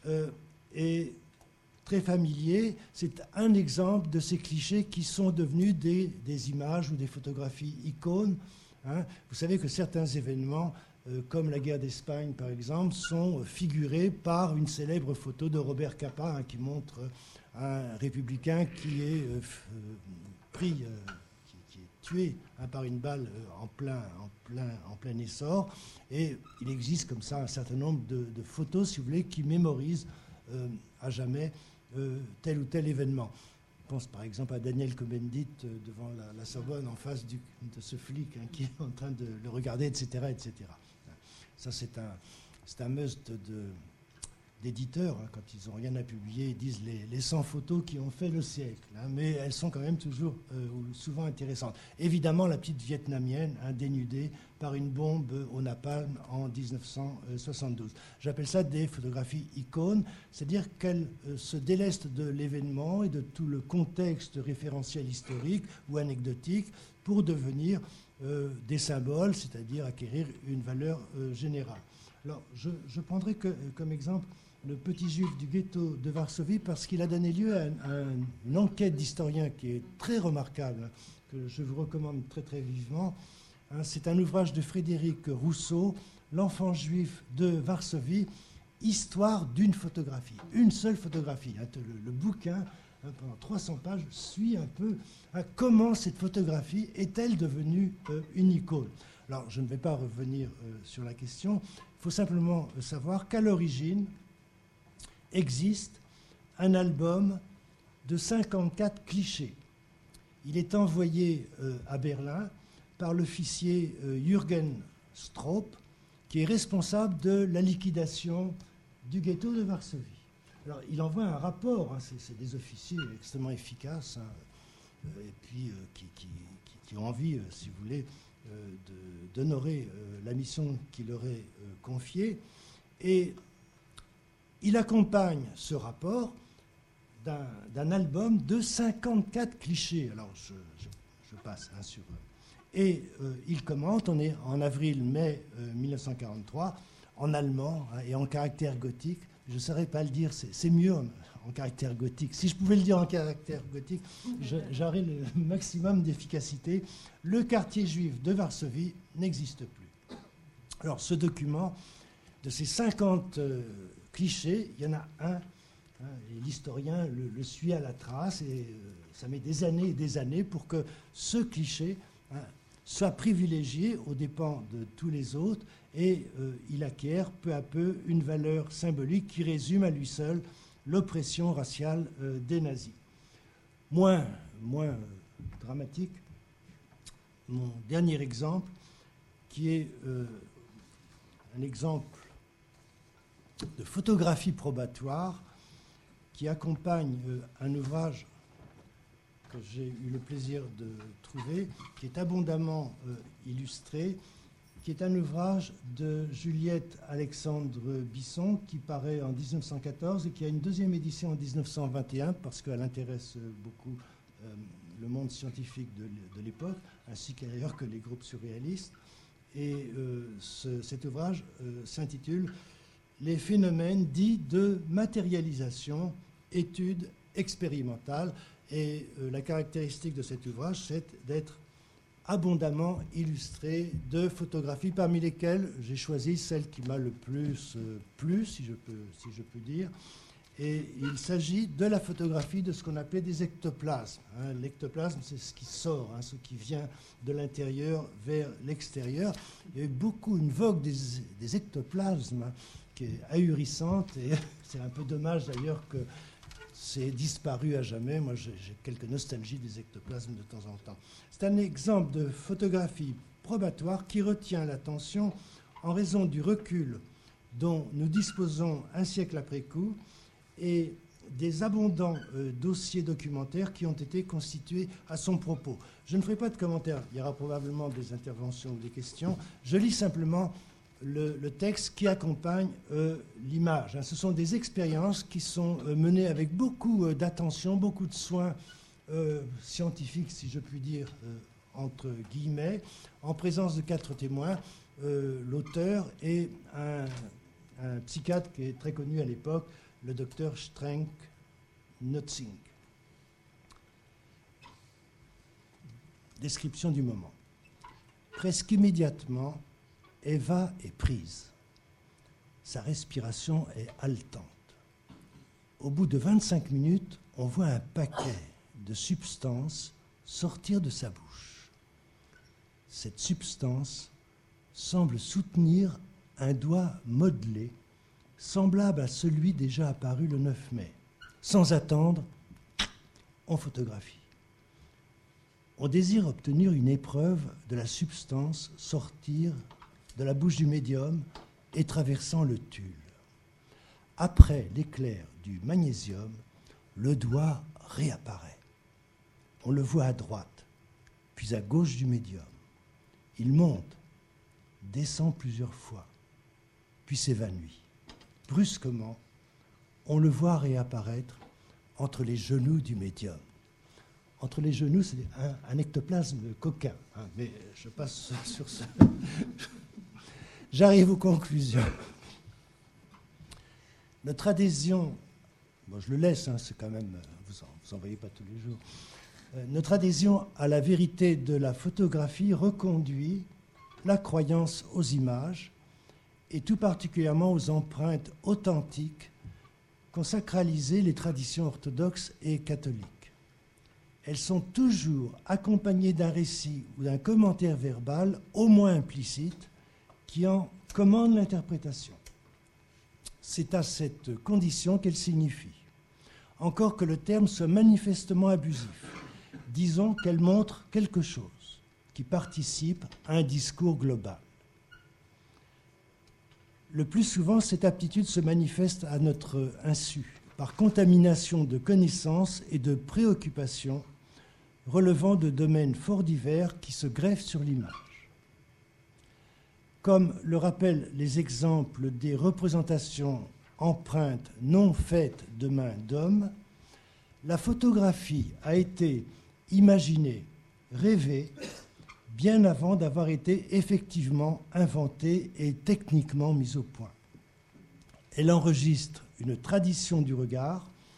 est très familier. C'est un exemple de ces clichés qui sont devenus des images ou des photographies icônes. Vous savez que certains événements, comme la guerre d'Espagne par exemple, sont figurés par une célèbre photo de Robert Capa qui montre un républicain qui est pris... qui est tué par une balle en plein essor. Et il existe comme ça un certain nombre de photos, si vous voulez, qui mémorisent à jamais tel ou tel événement. Je pense par exemple à Daniel Cohn-Bendit devant la Sorbonne en face de ce flic qui est en train de le regarder, etc. etc. Ça, c'est un must d'éditeurs, quand ils n'ont rien à publier, ils disent les 100 photos qui ont fait le siècle, mais elles sont quand même toujours souvent intéressantes. Évidemment, la petite vietnamienne, dénudée par une bombe au napalm en 1972. J'appelle ça des photographies icônes, c'est-à-dire qu'elles se délestent de l'événement et de tout le contexte référentiel historique ou anecdotique pour devenir des symboles, c'est-à-dire acquérir une valeur générale. Alors, je prendrai comme exemple le petit juif du ghetto de Varsovie parce qu'il a donné lieu à une enquête d'historien qui est très remarquable, que je vous recommande très très vivement. C'est un ouvrage de Frédéric Rousseau, L'enfant juif de Varsovie, histoire d'une photographie, une seule photographie. Le bouquin, pendant 300 pages, suit un peu comment cette photographie est-elle devenue une icône. Alors, je ne vais pas revenir sur la question, il faut simplement savoir qu'à l'origine, existe un album de 54 clichés. Il est envoyé à Berlin par l'officier Jürgen Stroop, qui est responsable de la liquidation du ghetto de Varsovie. Alors, il envoie un rapport, c'est des officiers extrêmement efficaces, et puis qui ont envie, si vous voulez, d'honorer la mission qui leur est confiée. Et il accompagne ce rapport d'un album de 54 clichés. Alors, je passe sur eux. Et il commente, on est en avril-mai 1943, en allemand et en caractère gothique. Je ne saurais pas le dire, c'est mieux en caractère gothique. Si je pouvais le dire en caractère gothique, j'aurais le maximum d'efficacité. Le quartier juif de Varsovie n'existe plus. Alors, ce document, de ces 50 clichés, il y en a un, et l'historien le suit à la trace, et ça met des années et des années pour que ce cliché soit privilégié aux dépens de tous les autres, et il acquiert peu à peu une valeur symbolique qui résume à lui seul l'oppression raciale des nazis. Moins dramatique, mon dernier exemple, qui est un exemple de photographie probatoire qui accompagne un ouvrage que j'ai eu le plaisir de trouver, qui est abondamment illustré, qui est un ouvrage de Juliette Alexandre Bisson, qui paraît en 1914 et qui a une deuxième édition en 1921, parce qu'elle intéresse beaucoup le monde scientifique de l'époque, ainsi qu'ailleurs que les groupes surréalistes. Et cet ouvrage s'intitule « Les phénomènes dits de matérialisation, études expérimentales ». Et la caractéristique de cet ouvrage, c'est d'être abondamment illustré de photographies, parmi lesquelles j'ai choisi celle qui m'a le plus plu, si je peux dire. Et il s'agit de la photographie de ce qu'on appelait des ectoplasmes. L'ectoplasme, c'est ce qui sort, ce qui vient de l'intérieur vers l'extérieur. Il y a eu une vogue des ectoplasmes qui est ahurissante, et c'est un peu dommage d'ailleurs que c'est disparu à jamais. Moi, j'ai quelques nostalgies des ectoplasmes de temps en temps. C'est un exemple de photographie probatoire qui retient l'attention en raison du recul dont nous disposons un siècle après coup et des abondants dossiers documentaires qui ont été constitués à son propos. Je ne ferai pas de commentaires, il y aura probablement des interventions ou des questions. Je lis simplement le texte qui accompagne l'image. Ce sont des expériences qui sont menées avec beaucoup d'attention, beaucoup de soins scientifiques, si je puis dire, entre guillemets, en présence de 4 témoins, l'auteur et un psychiatre qui est très connu à l'époque, le docteur Streng Notzing. Description du moment. Presque immédiatement, Eva est prise. Sa respiration est haletante. Au bout de 25 minutes, on voit un paquet de substances sortir de sa bouche. Cette substance semble soutenir un doigt modelé, semblable à celui déjà apparu le 9 mai. Sans attendre, on photographie. On désire obtenir une épreuve de la substance sortir de la bouche du médium et traversant le tulle. Après l'éclair du magnésium, le doigt réapparaît. On le voit à droite, puis à gauche du médium. Il monte, descend plusieurs fois, puis s'évanouit. Brusquement, on le voit réapparaître entre les genoux du médium. Entre les genoux, c'est un ectoplasme coquin, mais je passe sur ce... J'arrive aux conclusions. Notre adhésion, bon, je le laisse, c'est quand même, vous en voyez pas tous les jours. Notre adhésion à la vérité de la photographie reconduit la croyance aux images et tout particulièrement aux empreintes authentiques qu'ont sacralisées les traditions orthodoxes et catholiques. Elles sont toujours accompagnées d'un récit ou d'un commentaire verbal, au moins implicite, qui en commande l'interprétation. C'est à cette condition qu'elle signifie, encore que le terme soit manifestement abusif. Disons qu'elle montre quelque chose qui participe à un discours global. Le plus souvent, cette aptitude se manifeste à notre insu, par contamination de connaissances et de préoccupations relevant de domaines fort divers qui se greffent sur l'image. Comme le rappellent les exemples des représentations empreintes non faites de main d'homme, la photographie a été imaginée, rêvée, bien avant d'avoir été effectivement inventée et techniquement mise au point. Elle enregistre une tradition du regard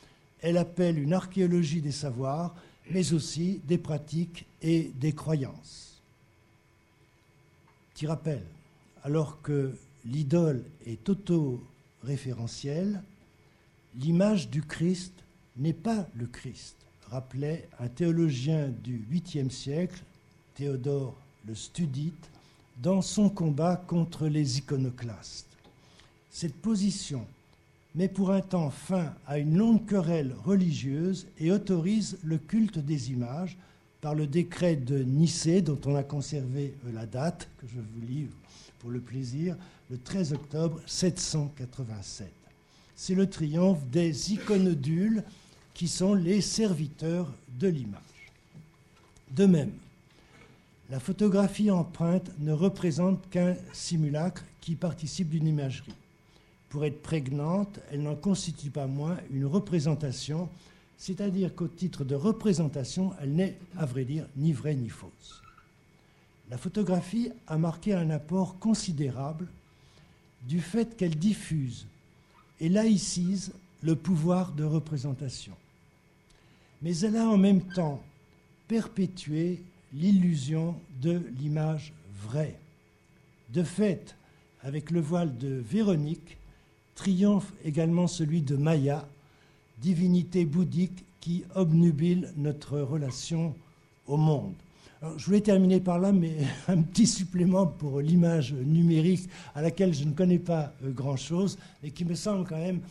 Elle appelle une archéologie des savoirs, mais aussi des pratiques et des croyances. Petit rappel, alors que l'idole est auto-référentielle, l'image du Christ n'est pas le Christ, rappelait un théologien du 8e siècle, Théodore le Studite, dans son combat contre les iconoclastes. Cette position met pour un temps fin à une longue querelle religieuse et autorise le culte des images par le décret de Nicée, dont on a conservé la date, que je vous lis pour le plaisir, le 13 octobre 787. C'est le triomphe des iconodules qui sont les serviteurs de l'image. De même, la photographie empreinte ne représente qu'un simulacre qui participe d'une imagerie. Pour être prégnante, elle n'en constitue pas moins une représentation, c'est-à-dire qu'au titre de représentation, elle n'est, à vrai dire, ni vraie ni fausse. La photographie a marqué un apport considérable du fait qu'elle diffuse et laïcise le pouvoir de représentation. Mais elle a en même temps perpétué l'illusion de l'image vraie. De fait, avec le voile de Véronique, triomphe également celui de Maya, divinité bouddhique qui obnubile notre relation au monde. Alors, je voulais terminer par là, mais un petit supplément pour l'image numérique à laquelle je ne connais pas grand-chose et qui me semble quand même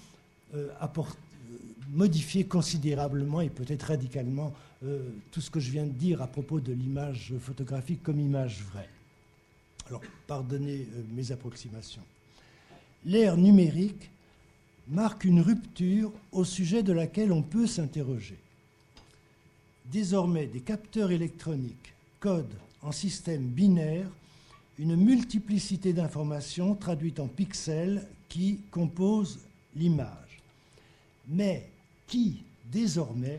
modifier considérablement et peut-être radicalement tout ce que je viens de dire à propos de l'image photographique comme image vraie. Alors, pardonnez mes approximations. L'ère numérique marque une rupture au sujet de laquelle on peut s'interroger. Désormais, des capteurs électroniques codent en système binaire une multiplicité d'informations traduites en pixels qui composent l'image. Mais qui, désormais,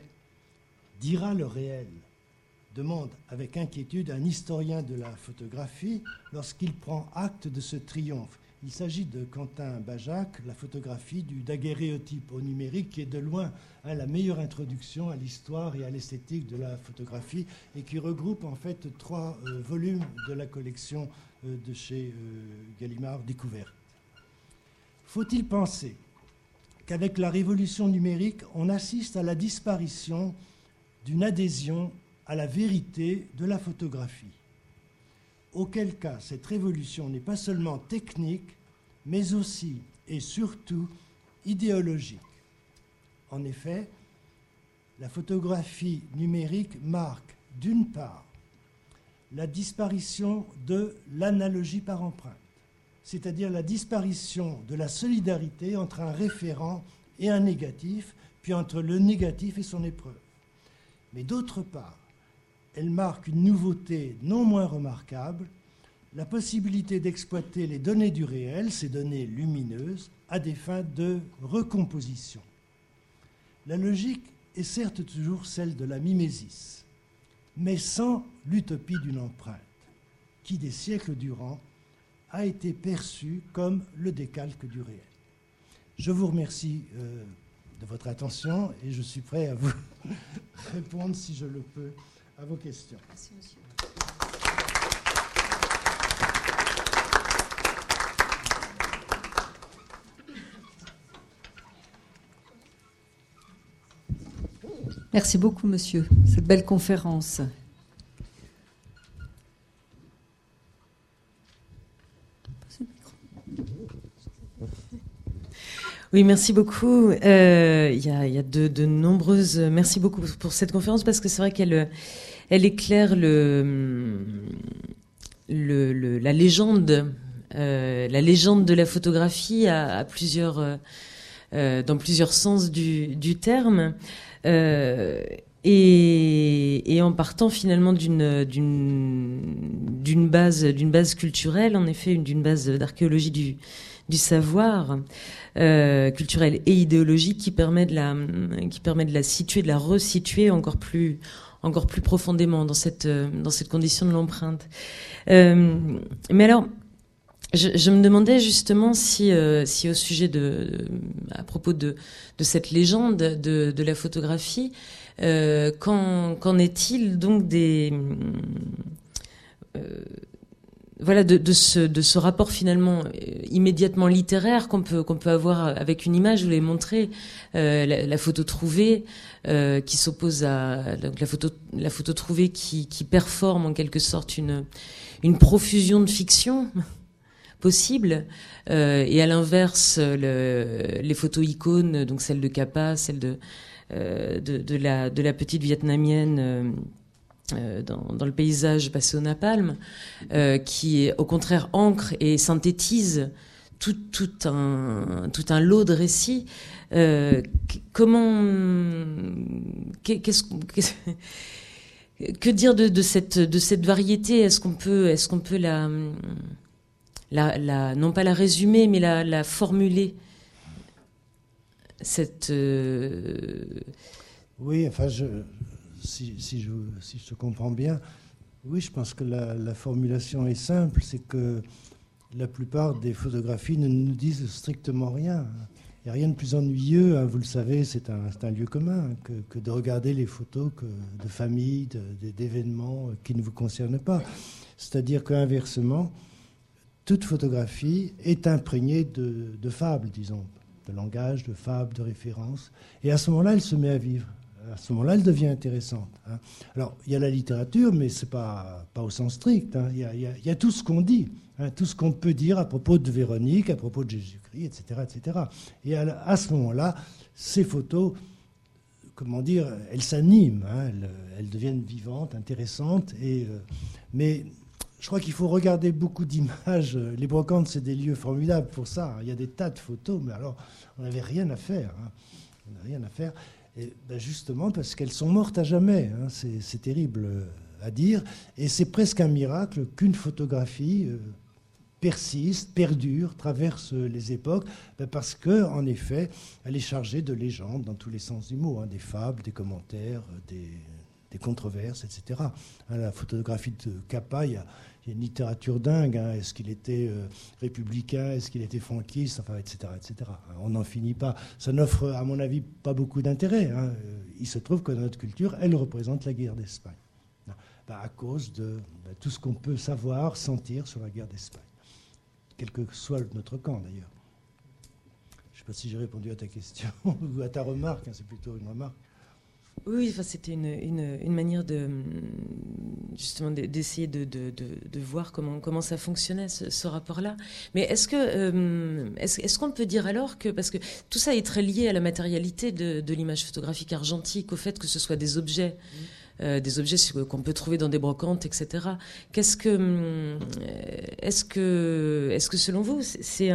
dira le réel ? Demande avec inquiétude un historien de la photographie lorsqu'il prend acte de ce triomphe. Il s'agit de Quentin Bajac, la photographie du daguerréotype au numérique, qui est de loin la meilleure introduction à l'histoire et à l'esthétique de la photographie et qui regroupe en fait 3 volumes de la collection de chez Gallimard Découverte. Faut-il penser qu'avec la révolution numérique, on assiste à la disparition d'une adhésion à la vérité de la photographie? Auquel cas, cette révolution n'est pas seulement technique, mais aussi et surtout idéologique. En effet, la photographie numérique marque, d'une part, la disparition de l'analogie par empreinte, c'est-à-dire la disparition de la solidarité entre un référent et un négatif, puis entre le négatif et son épreuve. Mais d'autre part, elle marque une nouveauté non moins remarquable, la possibilité d'exploiter les données du réel, ces données lumineuses, à des fins de recomposition. La logique est certes toujours celle de la mimésis, mais sans l'utopie d'une empreinte, qui des siècles durant a été perçue comme le décalque du réel. Je vous remercie de votre attention et je suis prêt à vous répondre, si je le peux, à vos questions. Merci, monsieur. Merci beaucoup, monsieur, cette belle conférence. Oui, merci beaucoup. Il y a de nombreuses... Merci beaucoup pour cette conférence parce que c'est vrai qu'elle éclaire la légende de la photographie dans plusieurs sens du terme. Et en partant finalement d'une base culturelle, en effet, d'une base d'archéologie du savoir culturel et idéologique qui permet de la situer, de la resituer encore plus profondément dans cette condition de l'empreinte. Mais alors, Je me demandais justement si au sujet à propos de cette légende de la photographie, qu'en est-il donc voilà, de ce rapport finalement immédiatement littéraire qu'on peut avoir avec une image. Vous l'avez montré, la photo trouvée qui s'oppose à donc la photo trouvée qui performe en quelque sorte une profusion de fiction possible, et à l'inverse les photos icônes, donc celle de Capa, celle de la petite vietnamienne dans le paysage passé au napalm, qui au contraire ancre et synthétise tout un lot de récits. Que dire de cette variété? Est-ce qu'on peut non pas la résumer, mais la formuler, Oui, enfin, si je te comprends bien, oui, je pense que la formulation est simple, c'est que la plupart des photographies ne nous disent strictement rien. Il n'y a rien de plus ennuyeux, hein, vous le savez, c'est un lieu commun, hein, que de regarder les photos de famille, d'événements qui ne vous concernent pas. C'est-à-dire qu'inversement, toute photographie est imprégnée de fables, disons, de langage, de fables, de références. Et à ce moment-là, elle se met à vivre. À ce moment-là, elle devient intéressante. Hein. Alors, il y a la littérature, mais ce n'est pas au sens strict. Hein. Il y a tout ce qu'on dit, hein, tout ce qu'on peut dire à propos de Véronique, à propos de Jésus-Christ, etc., etc. Et à ce moment-là, ces photos, comment dire, elles s'animent, hein, elles deviennent vivantes, intéressantes. Mais je crois qu'il faut regarder beaucoup d'images. Les brocantes, c'est des lieux formidables pour ça. Il y a des tas de photos, mais alors, on n'avait rien à faire. Hein. On n'a rien à faire. Et ben justement parce qu'elles sont mortes à jamais. Hein. C'est terrible à dire. Et c'est presque un miracle qu'une photographie persiste, perdure, traverse les époques, parce qu'en effet, elle est chargée de légendes dans tous les sens du mot, hein, des fables, des commentaires, des controverses, etc. Hein, la photographie de Capa, il y a une littérature dingue. Hein. Est-ce qu'il était républicain? Est-ce qu'il était franquiste? Enfin, etc., etc. On n'en finit pas. Ça n'offre, à mon avis, pas beaucoup d'intérêt. Hein. Il se trouve que dans notre culture, elle représente la guerre d'Espagne. À cause de tout ce qu'on peut savoir, sentir sur la guerre d'Espagne. Quel que soit notre camp, d'ailleurs. Je ne sais pas si j'ai répondu à ta question ou à ta remarque. Hein, c'est plutôt une remarque. Oui, enfin, c'était une manière justement d'essayer de voir comment ça fonctionnait, ce rapport-là. Mais est-ce qu'on peut dire alors que, parce que tout ça est très lié à la matérialité de l'image photographique argentique, au fait que ce soit des objets qu'on peut trouver dans des brocantes, etc. Est-ce que selon vous, c'est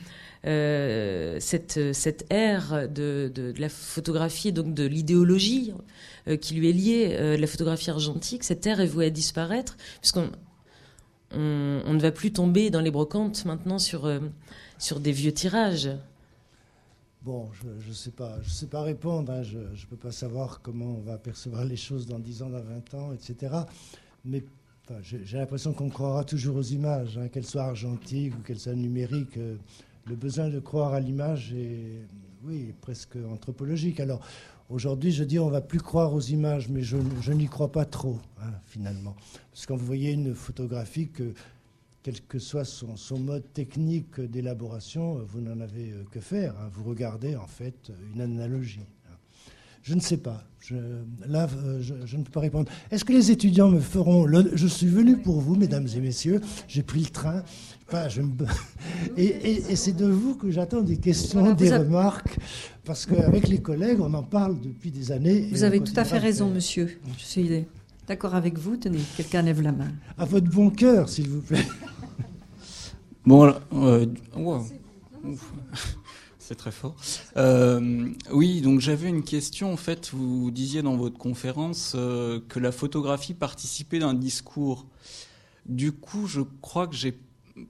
cette ère de la photographie, donc de l'idéologie qui lui est liée, la photographie argentique, cette ère est vouée à disparaître, puisqu'on ne va plus tomber dans les brocantes maintenant sur des vieux tirages? Bon, je sais pas répondre. Hein. Je ne peux pas savoir comment on va percevoir les choses dans 10 ans, dans 20 ans, etc. Mais enfin, j'ai l'impression qu'on croira toujours aux images, hein, qu'elles soient argentiques ou qu'elles soient numériques. Le besoin de croire à l'image est, oui, presque anthropologique. Alors, aujourd'hui, je dis on ne va plus croire aux images, mais je n'y crois pas trop, hein, finalement. Parce que quand vous voyez une photographie, quel que soit son mode technique d'élaboration, vous n'en avez que faire. Hein. Vous regardez, en fait, une analogie. Je ne sais pas. Je ne peux pas répondre. Est-ce que les étudiants me feront... Je suis venu pour vous, mesdames et messieurs. J'ai pris le train. Enfin, et c'est de vous que j'attends des questions, voilà, des remarques. Parce qu'avec les collègues, on en parle depuis des années. Vous avez tout à fait raison, monsieur. Je suis d'accord avec vous. Tenez, quelqu'un lève la main. À votre bon cœur, s'il vous plaît. Bon, wow. C'est très fort. Oui, donc j'avais une question. En fait, vous disiez dans votre conférence que la photographie participait d'un discours. Du coup, je crois que j'ai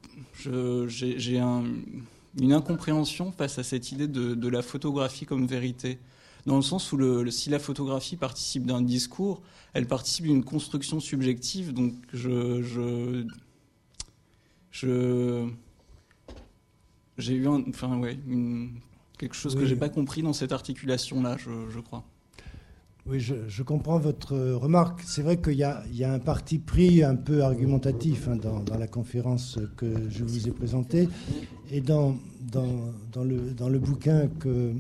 une incompréhension face à cette idée de la photographie comme vérité. Dans le sens où si la photographie participe d'un discours, elle participe d'une construction subjective. Donc J'ai eu quelque chose que j'ai pas compris dans cette articulation-là, je crois. Oui, je comprends votre remarque. C'est vrai qu'il y a un parti pris un peu argumentatif dans la conférence que je vous ai présentée. Et dans le bouquin que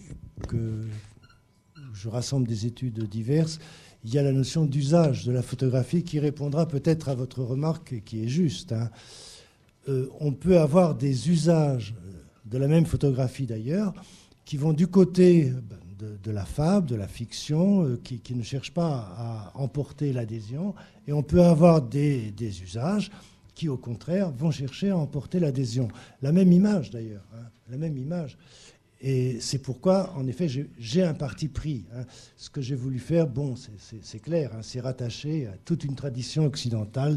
je rassemble des études diverses, il y a la notion d'usage de la photographie qui répondra peut-être à votre remarque qui est juste. On peut avoir des usages de la même photographie d'ailleurs qui vont du côté de la fable, de la fiction, qui ne cherchent pas à emporter l'adhésion. Et on peut avoir des usages qui, au contraire, vont chercher à emporter l'adhésion. La même image d'ailleurs, la même image. Et c'est pourquoi, en effet, j'ai un parti pris. Ce que j'ai voulu faire, bon, c'est clair, c'est rattaché à toute une tradition occidentale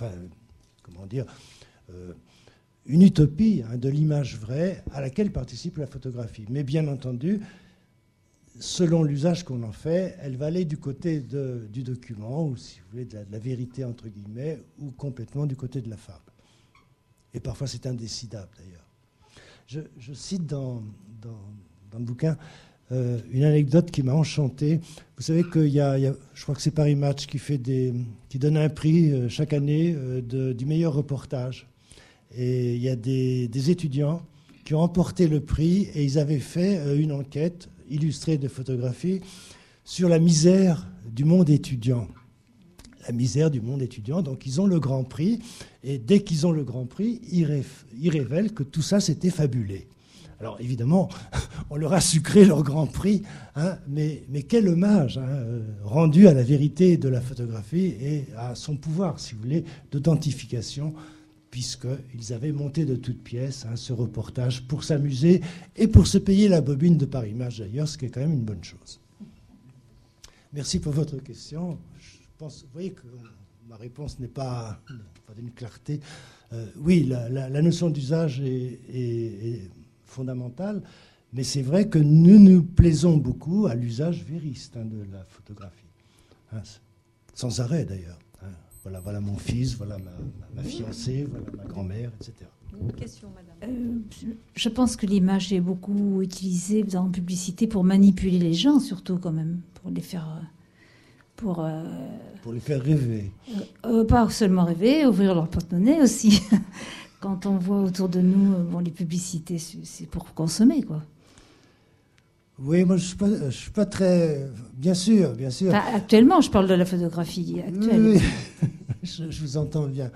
une utopie de l'image vraie à laquelle participe la photographie. Mais bien entendu, selon l'usage qu'on en fait, elle va aller du côté du document, ou si vous voulez, de la vérité, entre guillemets, ou complètement du côté de la fable. Et parfois, c'est indécidable, d'ailleurs. Je cite dans le bouquin une anecdote qui m'a enchanté. Vous savez qu'il y a, je crois que c'est Paris Match qui donne un prix chaque année du meilleur reportage. Et il y a des étudiants qui ont remporté le prix et ils avaient fait une enquête illustrée de photographies sur la misère du monde étudiant. La misère du monde étudiant. Donc ils ont le Grand Prix et dès qu'ils ont le Grand Prix, ils révèlent que tout ça c'était fabulé. Alors évidemment, on leur a sucré leur Grand Prix, mais quel hommage rendu à la vérité de la photographie et à son pouvoir, si vous voulez, d'authentification, puisqu'ils avaient monté de toutes pièces ce reportage pour s'amuser et pour se payer la bobine de Paris Match d'ailleurs, ce qui est quand même une bonne chose. Merci pour votre question. Je pense, vous voyez que ma réponse n'est pas d'une clarté. Oui, la notion d'usage est fondamentale, mais c'est vrai que nous nous plaisons beaucoup à l'usage vériste de la photographie. Sans arrêt d'ailleurs. Voilà mon fils, voilà ma fiancée, voilà ma grand-mère, etc. Une question, madame. Je pense que l'image est beaucoup utilisée dans la publicité pour manipuler les gens, surtout quand même, pour les faire... Pour les faire rêver. Pas seulement rêver, ouvrir leur porte-monnaie aussi. Quand on voit autour de nous les publicités, c'est pour consommer, quoi. Oui, moi je suis pas très... Bien sûr. Enfin, actuellement, je parle de la photographie actuelle. Oui. je vous entends bien.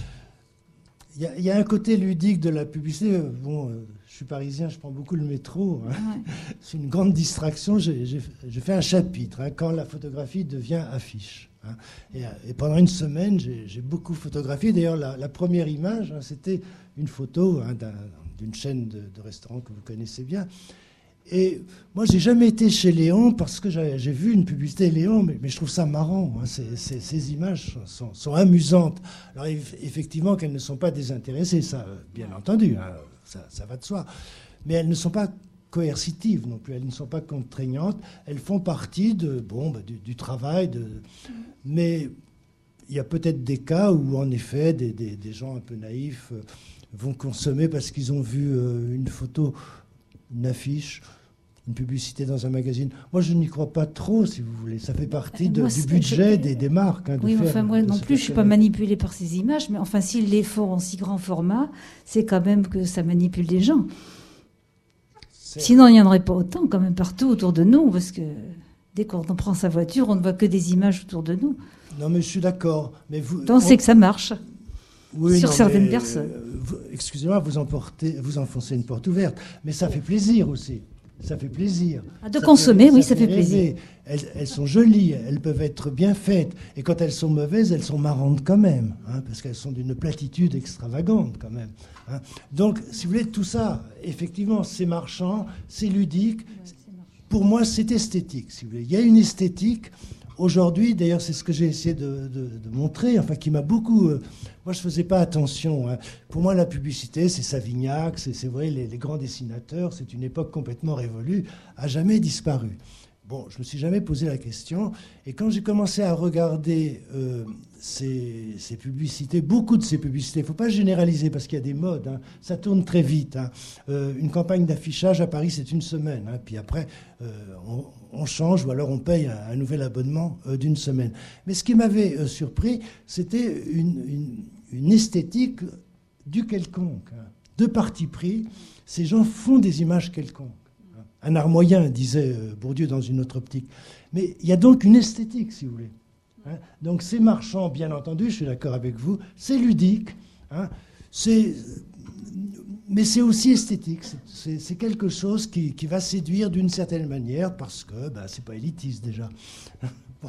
Il y a un côté ludique de la publicité. Bon, je suis parisien, je prends beaucoup le métro. Ouais. C'est une grande distraction. J'ai fait un chapitre, quand la photographie devient affiche. Et pendant une semaine, j'ai beaucoup photographié. D'ailleurs, la première image, c'était une photo d'une chaîne de restaurants que vous connaissez bien. Et moi, j'ai jamais été chez Léon parce que j'ai vu une publicité Léon, mais je trouve ça marrant. Ces images sont amusantes. Alors, effectivement, qu'elles ne sont pas désintéressées, ça, bien entendu, ça va de soi. Mais elles ne sont pas coercitives non plus, elles ne sont pas contraignantes. Elles font partie du travail. Mais il y a peut-être des cas où, en effet, des gens un peu naïfs vont consommer parce qu'ils ont vu une photo, une affiche, une publicité dans un magazine. Moi, je n'y crois pas trop, si vous voulez. Ça fait partie du budget des marques. Oui, enfin, moi non plus, je ne suis pas manipulée par ces images, mais enfin, s'ils les font en si grand format, c'est quand même que ça manipule des gens. Sinon, il n'y en aurait pas autant, quand même, partout autour de nous, parce que dès qu'on prend sa voiture, on ne voit que des images autour de nous. Non, mais je suis d'accord. Mais on sait que ça marche. Oui, sur certaines personnes. Excusez-moi, vous enfoncez une porte ouverte, mais ça fait plaisir aussi. Ça fait plaisir. De consommer, oui, ça fait plaisir. Elles sont jolies, elles peuvent être bien faites. Et quand elles sont mauvaises, elles sont marrantes quand même, parce qu'elles sont d'une platitude extravagante quand même. Donc, si vous voulez, tout ça, effectivement, c'est marchand, c'est ludique. Pour moi, c'est esthétique, si vous voulez. Il y a une esthétique. Aujourd'hui, d'ailleurs, c'est ce que j'ai essayé de montrer, qui m'a beaucoup... moi, je ne faisais pas attention. Pour moi, la publicité, c'est Savignac, c'est vrai, les grands dessinateurs, c'est une époque complètement révolue, à jamais disparu. Bon, je me suis jamais posé la question. Et quand j'ai commencé à regarder ces publicités, beaucoup de ces publicités, il ne faut pas généraliser parce qu'il y a des modes, hein, ça tourne très vite. Hein. Une campagne d'affichage à Paris, c'est une semaine. Hein, puis après, on change ou alors on paye un nouvel abonnement d'une semaine. Mais ce qui m'avait surpris, c'était une esthétique du quelconque, hein, de parti pris. Ces gens font des images quelconques. Un art moyen, disait Bourdieu dans une autre optique. Mais il y a donc une esthétique, si vous voulez. Hein. Donc c'est marchand, bien entendu, je suis d'accord avec vous, c'est ludique, hein. Mais c'est aussi esthétique. C'est quelque chose qui va séduire d'une certaine manière parce que c'est pas élitiste déjà. Bon.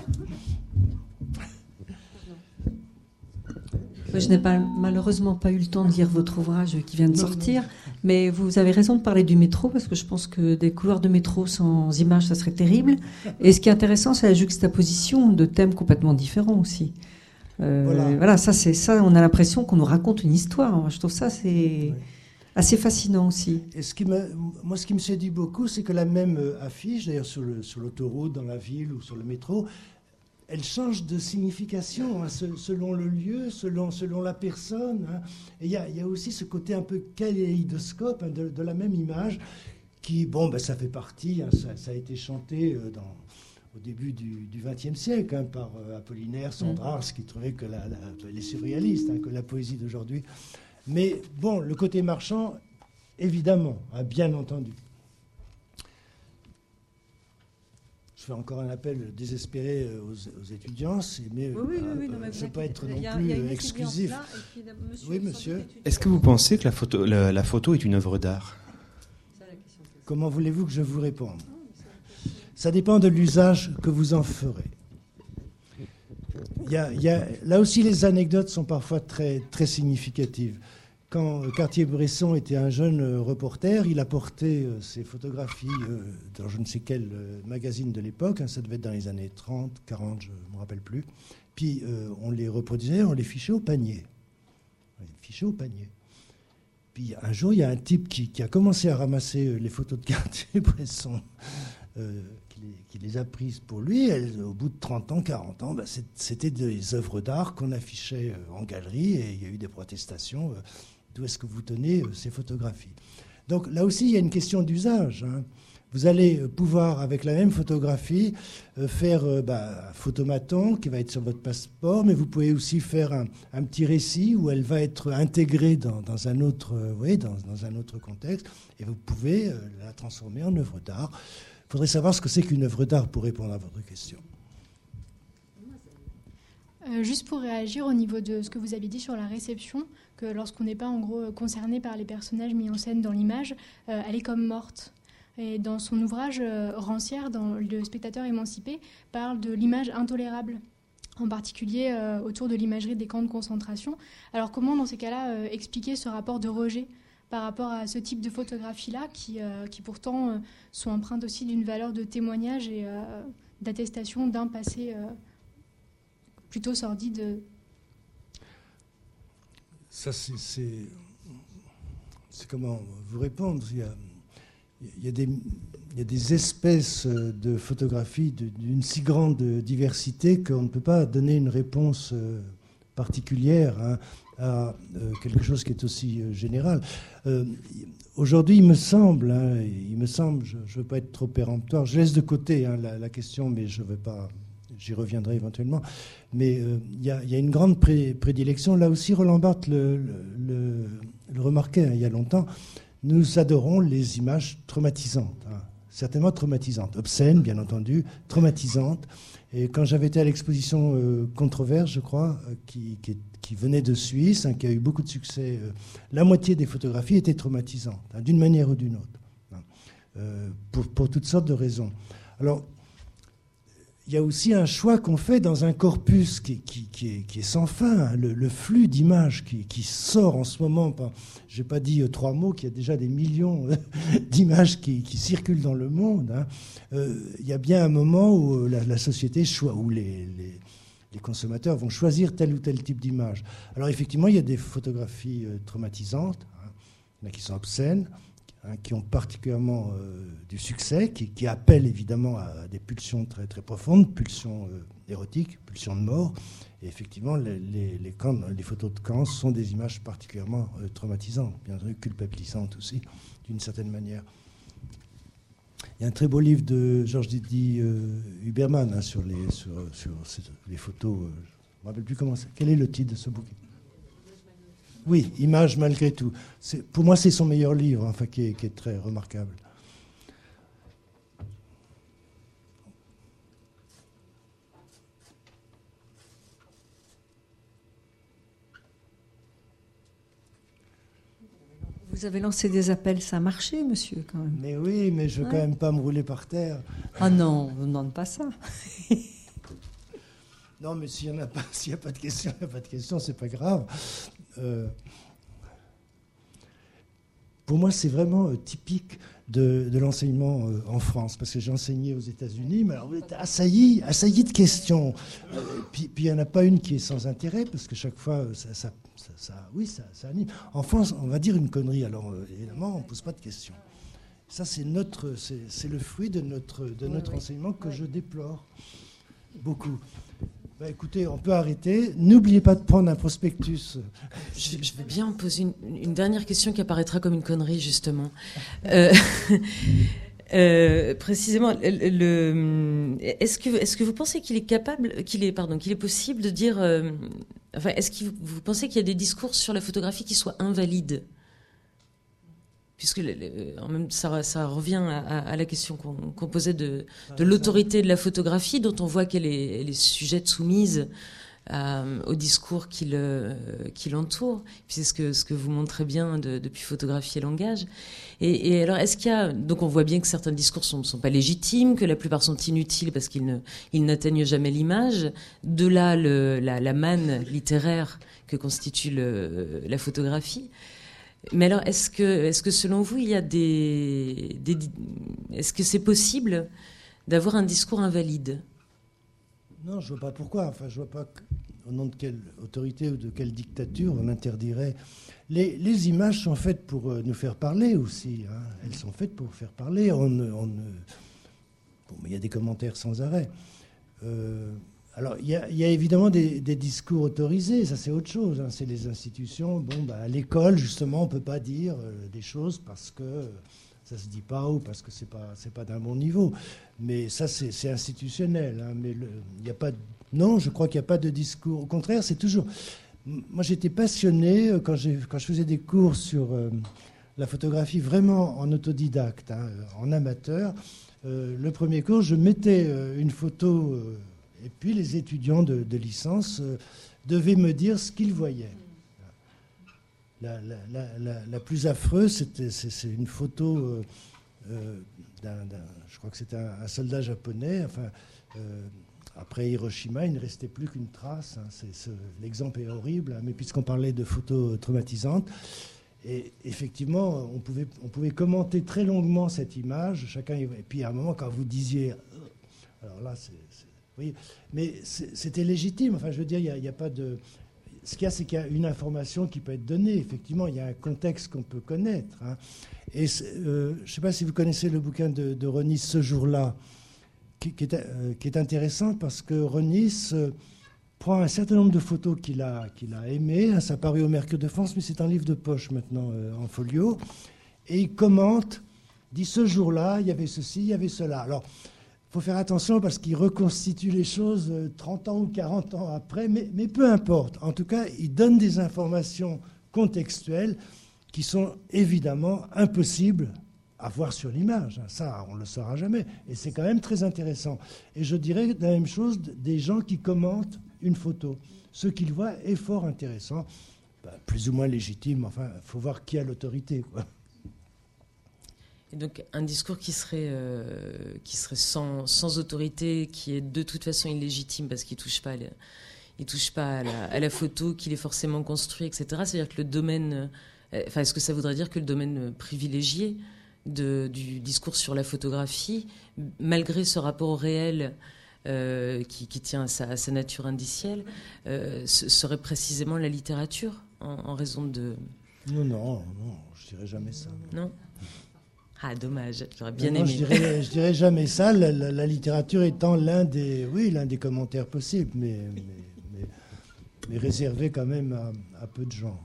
Je n'ai malheureusement pas eu le temps de lire votre ouvrage qui vient de sortir, mais vous avez raison de parler du métro, parce que je pense que des couloirs de métro sans images, ça serait terrible. Et ce qui est intéressant, c'est la juxtaposition de thèmes complètement différents aussi. Voilà, ça, on a l'impression qu'on nous raconte une histoire. Je trouve ça, c'est assez fascinant aussi. Et ce qui me séduit beaucoup, c'est que la même affiche, d'ailleurs sur l'autoroute, dans la ville ou sur le métro, elle change de signification hein, selon le lieu, selon la personne. Hein. Et il y a aussi ce côté un peu kaléidoscope hein, de la même image qui, ça fait partie, hein, ça a été chanté au début du XXe siècle hein, par Apollinaire, Sandrars, qui trouvait que les surréalistes, hein, que la poésie d'aujourd'hui. Mais bon, le côté marchand, évidemment, hein, bien entendu. Je fais encore un appel désespéré aux étudiants, mais je ne veux pas être non plus exclusif. Oui, monsieur. Est-ce que vous pensez que la photo est une œuvre d'art ? Comment voulez-vous que je vous réponde ? Ça dépend de l'usage que vous en ferez. Là aussi, les anecdotes sont parfois très, très significatives. Quand Cartier-Bresson était un jeune reporter, il apportait ses photographies dans je ne sais quel magazine de l'époque, hein, ça devait être dans les années 30, 40, je ne me rappelle plus. Puis on les reproduisait, on les fichait au panier. Puis un jour, il y a un type qui a commencé à ramasser les photos de Cartier-Bresson, qui les a prises pour lui. Au bout de 30 ans, 40 ans, c'était des œuvres d'art qu'on affichait en galerie et il y a eu des protestations. D'où est-ce que vous tenez ces photographies ? Donc là aussi, il y a une question d'usage. Hein. Vous allez pouvoir, avec la même photographie, faire un photomaton qui va être sur votre passeport, mais vous pouvez aussi faire un petit récit où elle va être intégrée dans un autre contexte, et vous pouvez la transformer en œuvre d'art. Il faudrait savoir ce que c'est qu'une œuvre d'art pour répondre à votre question. Juste pour réagir au niveau de ce que vous avez dit sur la réception, que lorsqu'on n'est pas en gros concerné par les personnages mis en scène dans l'image, elle est comme morte. Et dans son ouvrage, Rancière, dans Le spectateur émancipé, parle de l'image intolérable, en particulier autour de l'imagerie des camps de concentration. Alors comment, dans ces cas-là, expliquer ce rapport de rejet par rapport à ce type de photographie-là, qui pourtant sont empreintes aussi d'une valeur de témoignage et d'attestation d'un passé plutôt sordide. Ça, c'est comment vous répondre. Il y a des espèces de photographies d'une si grande diversité qu'on ne peut pas donner une réponse particulière hein, à quelque chose qui est aussi général. Aujourd'hui, il me semble, je ne veux pas être trop péremptoire, je laisse de côté hein, la question, mais je ne veux pas... J'y reviendrai éventuellement. Mais il y a une grande prédilection. Là aussi, Roland Barthes le remarquait hein, il y a longtemps. Nous adorons les images traumatisantes, hein, certainement traumatisantes, obscènes, bien entendu, traumatisantes. Et quand j'avais été à l'exposition Controverse, je crois, qui venait de Suisse, hein, qui a eu beaucoup de succès, la moitié des photographies étaient traumatisantes, hein, d'une manière ou d'une autre, hein, pour toutes sortes de raisons. Alors, il y a aussi un choix qu'on fait dans un corpus qui est sans fin, hein, le flux d'images qui sort en ce moment. Je n'ai pas dit 3 mots, qu'il y a déjà des millions d'images qui circulent dans le monde. Hein. Il y a bien un moment où la société, où les consommateurs vont choisir tel ou tel type d'image. Alors effectivement, il y a des photographies traumatisantes, hein. Il y en a qui sont obscènes, qui ont particulièrement du succès, qui appellent évidemment à des pulsions très, très profondes, pulsions érotiques, pulsions de mort. Et effectivement, les photos de camp sont des images particulièrement traumatisantes, bien entendu culpabilisantes aussi, d'une certaine manière. Il y a un très beau livre de Georges Didier Huberman sur les photos. Je ne me rappelle plus comment c'est. Quel est le titre de ce bouquin? Oui, Images malgré tout. Pour moi, c'est son meilleur livre, enfin, qui est très remarquable. Vous avez lancé des appels, ça a marché, monsieur, quand même. Mais oui, mais je ne veux quand même pas me rouler par terre. Ah non, on ne demande pas ça. Non, mais s'il n'y a pas de question, il n'y a pas de question, c'est pas grave. Pour moi, c'est vraiment typique de l'enseignement en France, parce que j'ai enseigné aux États-Unis, mais alors vous êtes assailli de questions. Puis il n'y en a pas une qui est sans intérêt, parce que chaque fois, ça anime. En France, on va dire une connerie, alors évidemment, on ne pose pas de questions. Ça, c'est le fruit de notre enseignement que je déplore beaucoup. Bah, écoutez, on peut arrêter. N'oubliez pas de prendre un prospectus. Je vais bien poser une dernière question qui apparaîtra comme une connerie, justement. Précisément, est-ce que vous pensez qu'il est possible de dire... est-ce que vous pensez qu'il y a des discours sur la photographie qui soient invalides ? Puisque ça revient à la question qu'on posait de l'autorité de la photographie, dont on voit qu'elle est sujette, soumise au discours qui l'entoure. Puis c'est ce que vous montrez bien depuis Photographie et langage. Et alors, est-ce qu'il y a... Donc on voit bien que certains discours ne sont pas légitimes, que la plupart sont inutiles parce qu'ils n'atteignent jamais l'image. De là, la manne littéraire que constitue la photographie. Mais alors, est-ce que selon vous, il y a est-ce que c'est possible d'avoir un discours invalide ? Non, je ne vois pas pourquoi. Enfin, je ne vois pas au nom de quelle autorité ou de quelle dictature on interdirait. Les images sont faites pour nous faire parler aussi. Hein. Elles sont faites pour faire parler. Bon, mais il y a des commentaires sans arrêt. Alors, il y a évidemment des discours autorisés, ça c'est autre chose, hein. C'est les institutions. Bon, à l'école, justement, on ne peut pas dire des choses parce que ça ne se dit pas ou parce que c'est pas d'un bon niveau. Mais ça, c'est institutionnel. Hein. Mais non, je crois qu'il n'y a pas de discours. Au contraire, c'est toujours... Moi, j'étais passionné quand je faisais des cours sur la photographie vraiment en autodidacte, hein, en amateur. Le premier cours, je mettais une photo... Et puis les étudiants de licence devaient me dire ce qu'ils voyaient. La plus affreuse, c'est une photo je crois que c'était un soldat japonais. Enfin, après Hiroshima, il ne restait plus qu'une trace. Hein. L'exemple est horrible, hein, mais puisqu'on parlait de photos traumatisantes, et effectivement, on pouvait commenter très longuement cette image. Et puis à un moment, quand vous disiez, alors là, oui, mais c'était légitime. Enfin, je veux dire, il y a pas de... Ce qu'il y a, c'est qu'il y a une information qui peut être donnée. Effectivement, il y a un contexte qu'on peut connaître. Hein. Et je ne sais pas si vous connaissez le bouquin de Ronis, Ce jour-là, qui est intéressant parce que Ronis prend un certain nombre de photos qu'il a aimées. Hein, ça a paru au Mercure de France, mais c'est un livre de poche maintenant en folio. Et il commente, dit ce jour-là, il y avait ceci, il y avait cela. Alors, il faut faire attention parce qu'il reconstitue les choses 30 ans ou 40 ans après, mais peu importe. En tout cas, il donne des informations contextuelles qui sont évidemment impossibles à voir sur l'image. Ça, on ne le saura jamais. Et c'est quand même très intéressant. Et je dirais la même chose des gens qui commentent une photo. Ce qu'ils voient est fort intéressant, plus ou moins légitime. Enfin, il faut voir qui a l'autorité, quoi. Et donc un discours qui serait sans autorité, qui est de toute façon illégitime parce qu'il touche pas à la photo, qu'il est forcément construit, etc. C'est-à-dire que le domaine, est-ce que ça voudrait dire que le domaine privilégié du discours sur la photographie, malgré ce rapport au réel qui tient à sa nature indicielle, serait précisément la littérature en raison de... Non, je dirais jamais ça. Non. Ah, dommage, j'aurais bien Non, aimé. je dirais jamais ça, la littérature étant l'un des commentaires possibles, mais réservé quand même à peu de gens.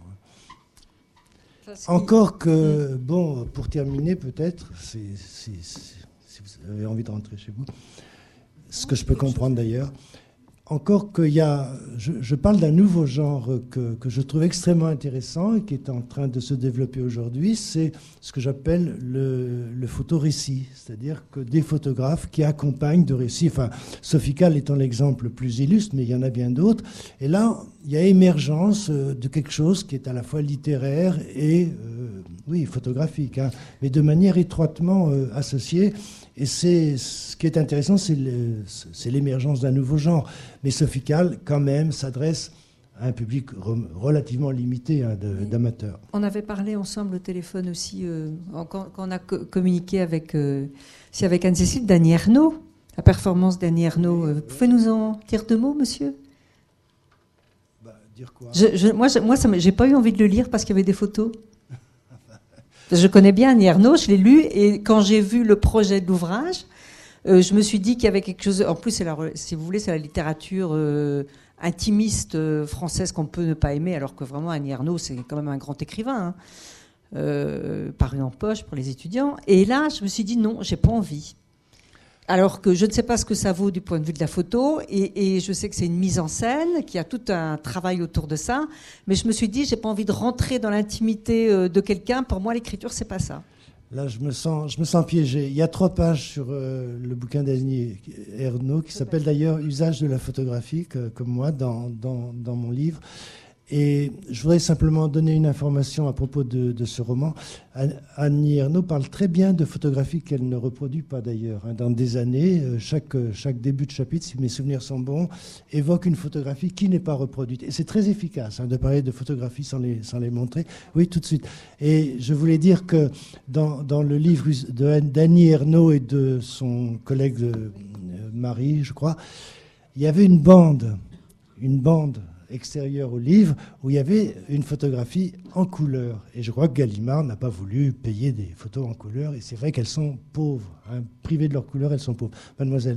Encore que, bon, pour terminer peut-être, si vous avez envie de rentrer chez vous, ce que je peux comprendre d'ailleurs, encore qu'il y a, je parle d'un nouveau genre que je trouve extrêmement intéressant et qui est en train de se développer aujourd'hui, c'est ce que j'appelle le photorécit, c'est-à-dire que des photographes qui accompagnent de récits, enfin Sophie Calle étant l'exemple le plus illustre, mais il y en a bien d'autres, et là il y a émergence de quelque chose qui est à la fois littéraire et oui, photographique, hein, mais de manière étroitement associée. Et ce qui est intéressant, c'est l'émergence d'un nouveau genre. Mais Sophie Calle, quand même, s'adresse à un public relativement limité, hein, d'amateurs. On avait parlé ensemble au téléphone aussi, quand on a communiqué avec Anne-Cécile, d'Annie Ernaux, la performance d'Annie Ernaux. Vous pouvez nous en dire deux mots, monsieur ? Dire quoi ? Moi, j'ai pas eu envie de le lire parce qu'il y avait des photos. Je connais bien Annie Ernaux, je l'ai lu, et quand j'ai vu le projet de l'ouvrage, je me suis dit qu'il y avait quelque chose... En plus, si vous voulez, c'est la littérature intimiste française qu'on peut ne pas aimer, alors que vraiment, Annie Ernaux, c'est quand même un grand écrivain, hein, paru en poche pour les étudiants. Et là, je me suis dit, non, j'ai pas envie. Alors que je ne sais pas ce que ça vaut du point de vue de la photo, et je sais que c'est une mise en scène, qu'il y a tout un travail autour de ça, mais je me suis dit, j'ai pas envie de rentrer dans l'intimité de quelqu'un. Pour moi, l'écriture, c'est pas ça. Là, je me sens piégé. Il y a 3 pages sur le bouquin d'Annie Ernaux, qui s'appelle d'ailleurs « Usage de la photographie », comme moi, dans mon livre. Et je voudrais simplement donner une information à propos de ce roman. Annie Ernaux parle très bien de photographie qu'elle ne reproduit pas d'ailleurs. Dans des années, chaque début de chapitre, si mes souvenirs sont bons, évoque une photographie qui n'est pas reproduite. Et c'est très efficace de parler de photographie sans les montrer. Oui, tout de suite. Et je voulais dire que dans le livre d'Annie Ernaux et de son collègue Marie, je crois, il y avait une bande extérieure au livre où il y avait une photographie en couleur. Et je crois que Gallimard n'a pas voulu payer des photos en couleur. Et c'est vrai qu'elles sont pauvres. Hein. Privées de leur couleur, elles sont pauvres. Mademoiselle.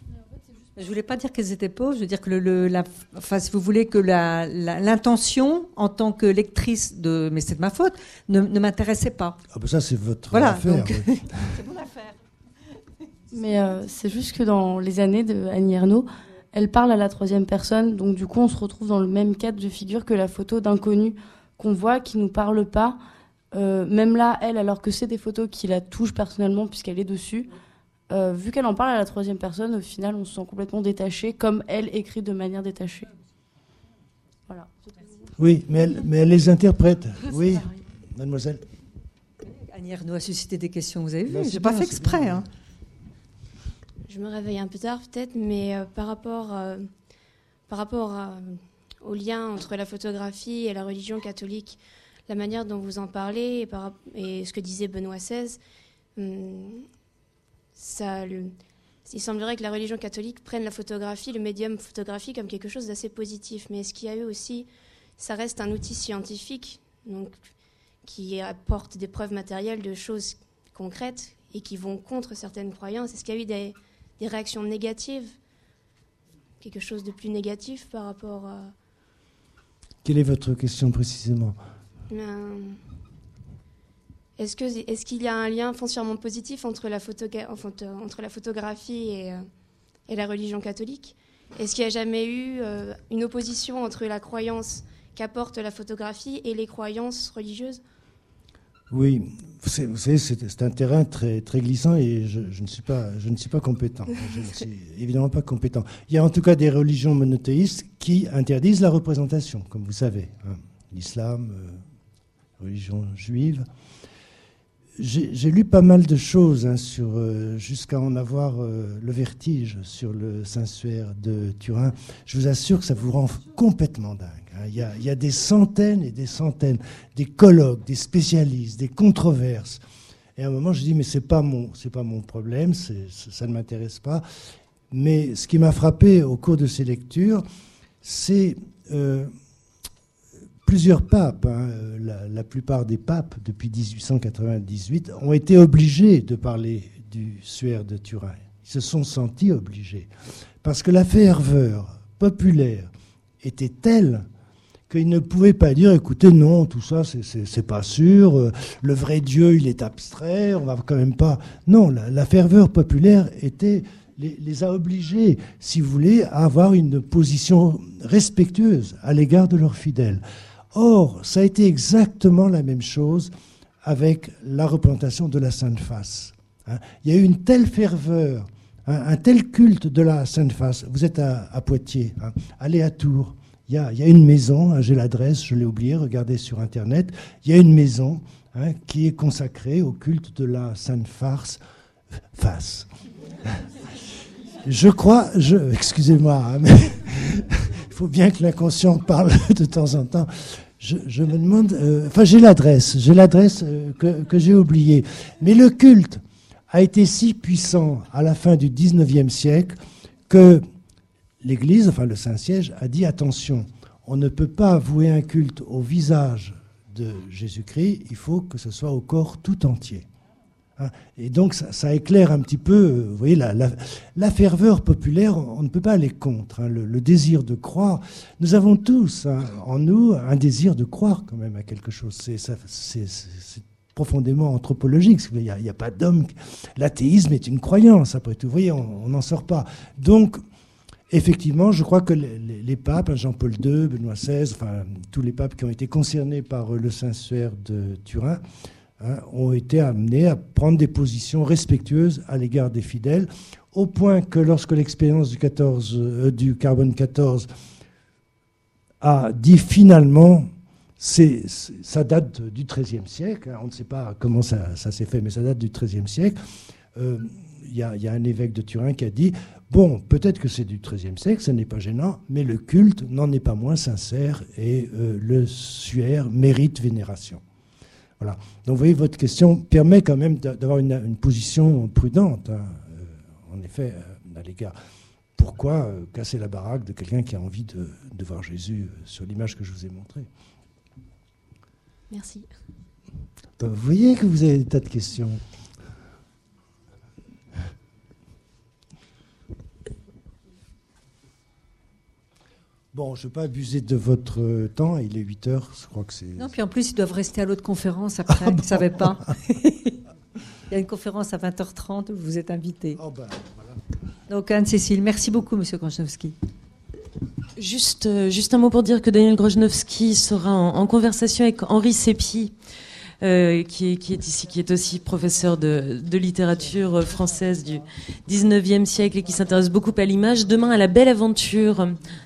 Je voulais pas dire qu'elles étaient pauvres. Je veux dire que si vous voulez que l'intention en tant que lectrice mais c'est de ma faute, ne m'intéressait pas. Ah ben ça c'est votre affaire. Donc, oui. c'est mon affaire. Mais c'est juste que dans les années de Annie Ernaux, elle parle à la 3e personne, donc du coup on se retrouve dans le même cadre de figure que la photo d'inconnu qu'on voit, qui nous parle pas. Même là, elle, alors que c'est des photos qui la touchent personnellement puisqu'elle est dessus, vu qu'elle en parle à la 3e personne, au final on se sent complètement détaché, comme elle écrit de manière détachée. Voilà. Oui, mais elle les interprète. Oui, mademoiselle. Annie Ernaux a suscité des questions, vous avez vu, Ben, j'ai pas fait exprès. Hein. Je me réveille un peu tard peut-être, mais par rapport au lien entre la photographie et la religion catholique, la manière dont vous en parlez et ce que disait Benoît XVI, il semblerait que la religion catholique prenne la photographie, le médium photographie, comme quelque chose d'assez positif. Mais est-ce qu'il y a eu aussi, ça reste un outil scientifique, donc, qui apporte des preuves matérielles de choses concrètes et qui vont contre certaines croyances. Est-ce qu'il y a eu des réactions négatives, quelque chose de plus négatif par rapport à... Quelle est votre question précisément ? Est-ce qu'il y a un lien foncièrement positif entre la photographie et la religion catholique ? Est-ce qu'il n'y a jamais eu une opposition entre la croyance qu'apporte la photographie et les croyances religieuses ? Oui, vous savez, c'est un terrain très, très glissant et je ne suis pas compétent. Je ne suis évidemment pas compétent. Il y a en tout cas des religions monothéistes qui interdisent la représentation, comme vous savez. Hein. L'islam, religion juive. J'ai lu pas mal de choses jusqu'à en avoir le vertige sur le Saint-Suaire de Turin. Je vous assure que ça vous rend complètement dingue. Il y a des centaines et des centaines, des colloques, des spécialistes, des controverses. Et à un moment, je dis, mais c'est pas mon problème, ça ne m'intéresse pas. Mais ce qui m'a frappé au cours de ces lectures, c'est plusieurs papes, la plupart des papes depuis 1898 ont été obligés de parler du suaire de Turin. Ils se sont sentis obligés parce que la ferveur populaire était telle qu'ils ne pouvaient pas dire, écoutez, non, tout ça, c'est pas sûr, le vrai Dieu, il est abstrait, on va quand même pas... Non, la ferveur populaire les a obligés, si vous voulez, à avoir une position respectueuse à l'égard de leurs fidèles. Or, ça a été exactement la même chose avec la représentation de la Sainte Face. Il y a eu une telle ferveur, un tel culte de la Sainte Face. Vous êtes à Poitiers, allez à Tours. Il y a une maison, j'ai l'adresse, je l'ai oublié, regardez sur Internet. Il y a une maison qui est consacrée au culte de la Sainte Face. Je crois, excusez-moi, mais il faut bien que l'inconscient parle de temps en temps. Je me demande, j'ai l'adresse que j'ai oubliée. Mais le culte a été si puissant à la fin du 19e siècle que l'Église, le Saint-Siège, a dit attention, on ne peut pas vouer un culte au visage de Jésus-Christ, il faut que ce soit au corps tout entier. Et donc ça éclaire un petit peu, vous voyez, la ferveur populaire, on ne peut pas aller contre, le désir de croire. Nous avons tous en nous un désir de croire quand même à quelque chose. C'est profondément anthropologique. Il n'y a pas d'homme. L'athéisme est une croyance, après tout. Vous voyez, on n'en sort pas. Donc, effectivement, je crois que les papes, Jean-Paul II, Benoît XVI, tous les papes qui ont été concernés par le Saint-Suaire de Turin, ont été amenés à prendre des positions respectueuses à l'égard des fidèles, au point que lorsque l'expérience du carbone 14 a dit finalement, ça date du XIIIe siècle, on ne sait pas comment ça s'est fait, mais ça date du XIIIe siècle, il y a un évêque de Turin qui a dit, bon, peut-être que c'est du XIIIe siècle, ce n'est pas gênant, mais le culte n'en est pas moins sincère et le suaire mérite vénération. Voilà. Donc vous voyez, votre question permet quand même d'avoir une position prudente, en effet, à l'égard. Pourquoi casser la baraque de quelqu'un qui a envie de voir Jésus sur l'image que je vous ai montrée? Merci. Vous voyez que vous avez des tas de questions. Bon, je ne veux pas abuser de votre temps, il est 8h, je crois que c'est... Non, puis en plus, ils doivent rester à l'autre conférence après, vous ne savez pas. Il y a une conférence à 20h30 où vous êtes invité. Oh ben, voilà. Donc, Anne-Cécile, merci beaucoup, Monsieur Grojnowski. Juste un mot pour dire que Daniel Grojnowski sera en conversation avec Henri Sépi, qui est ici, qui est aussi professeur de littérature française du 19e siècle et qui s'intéresse beaucoup à l'image. Demain, à la Belle Aventure,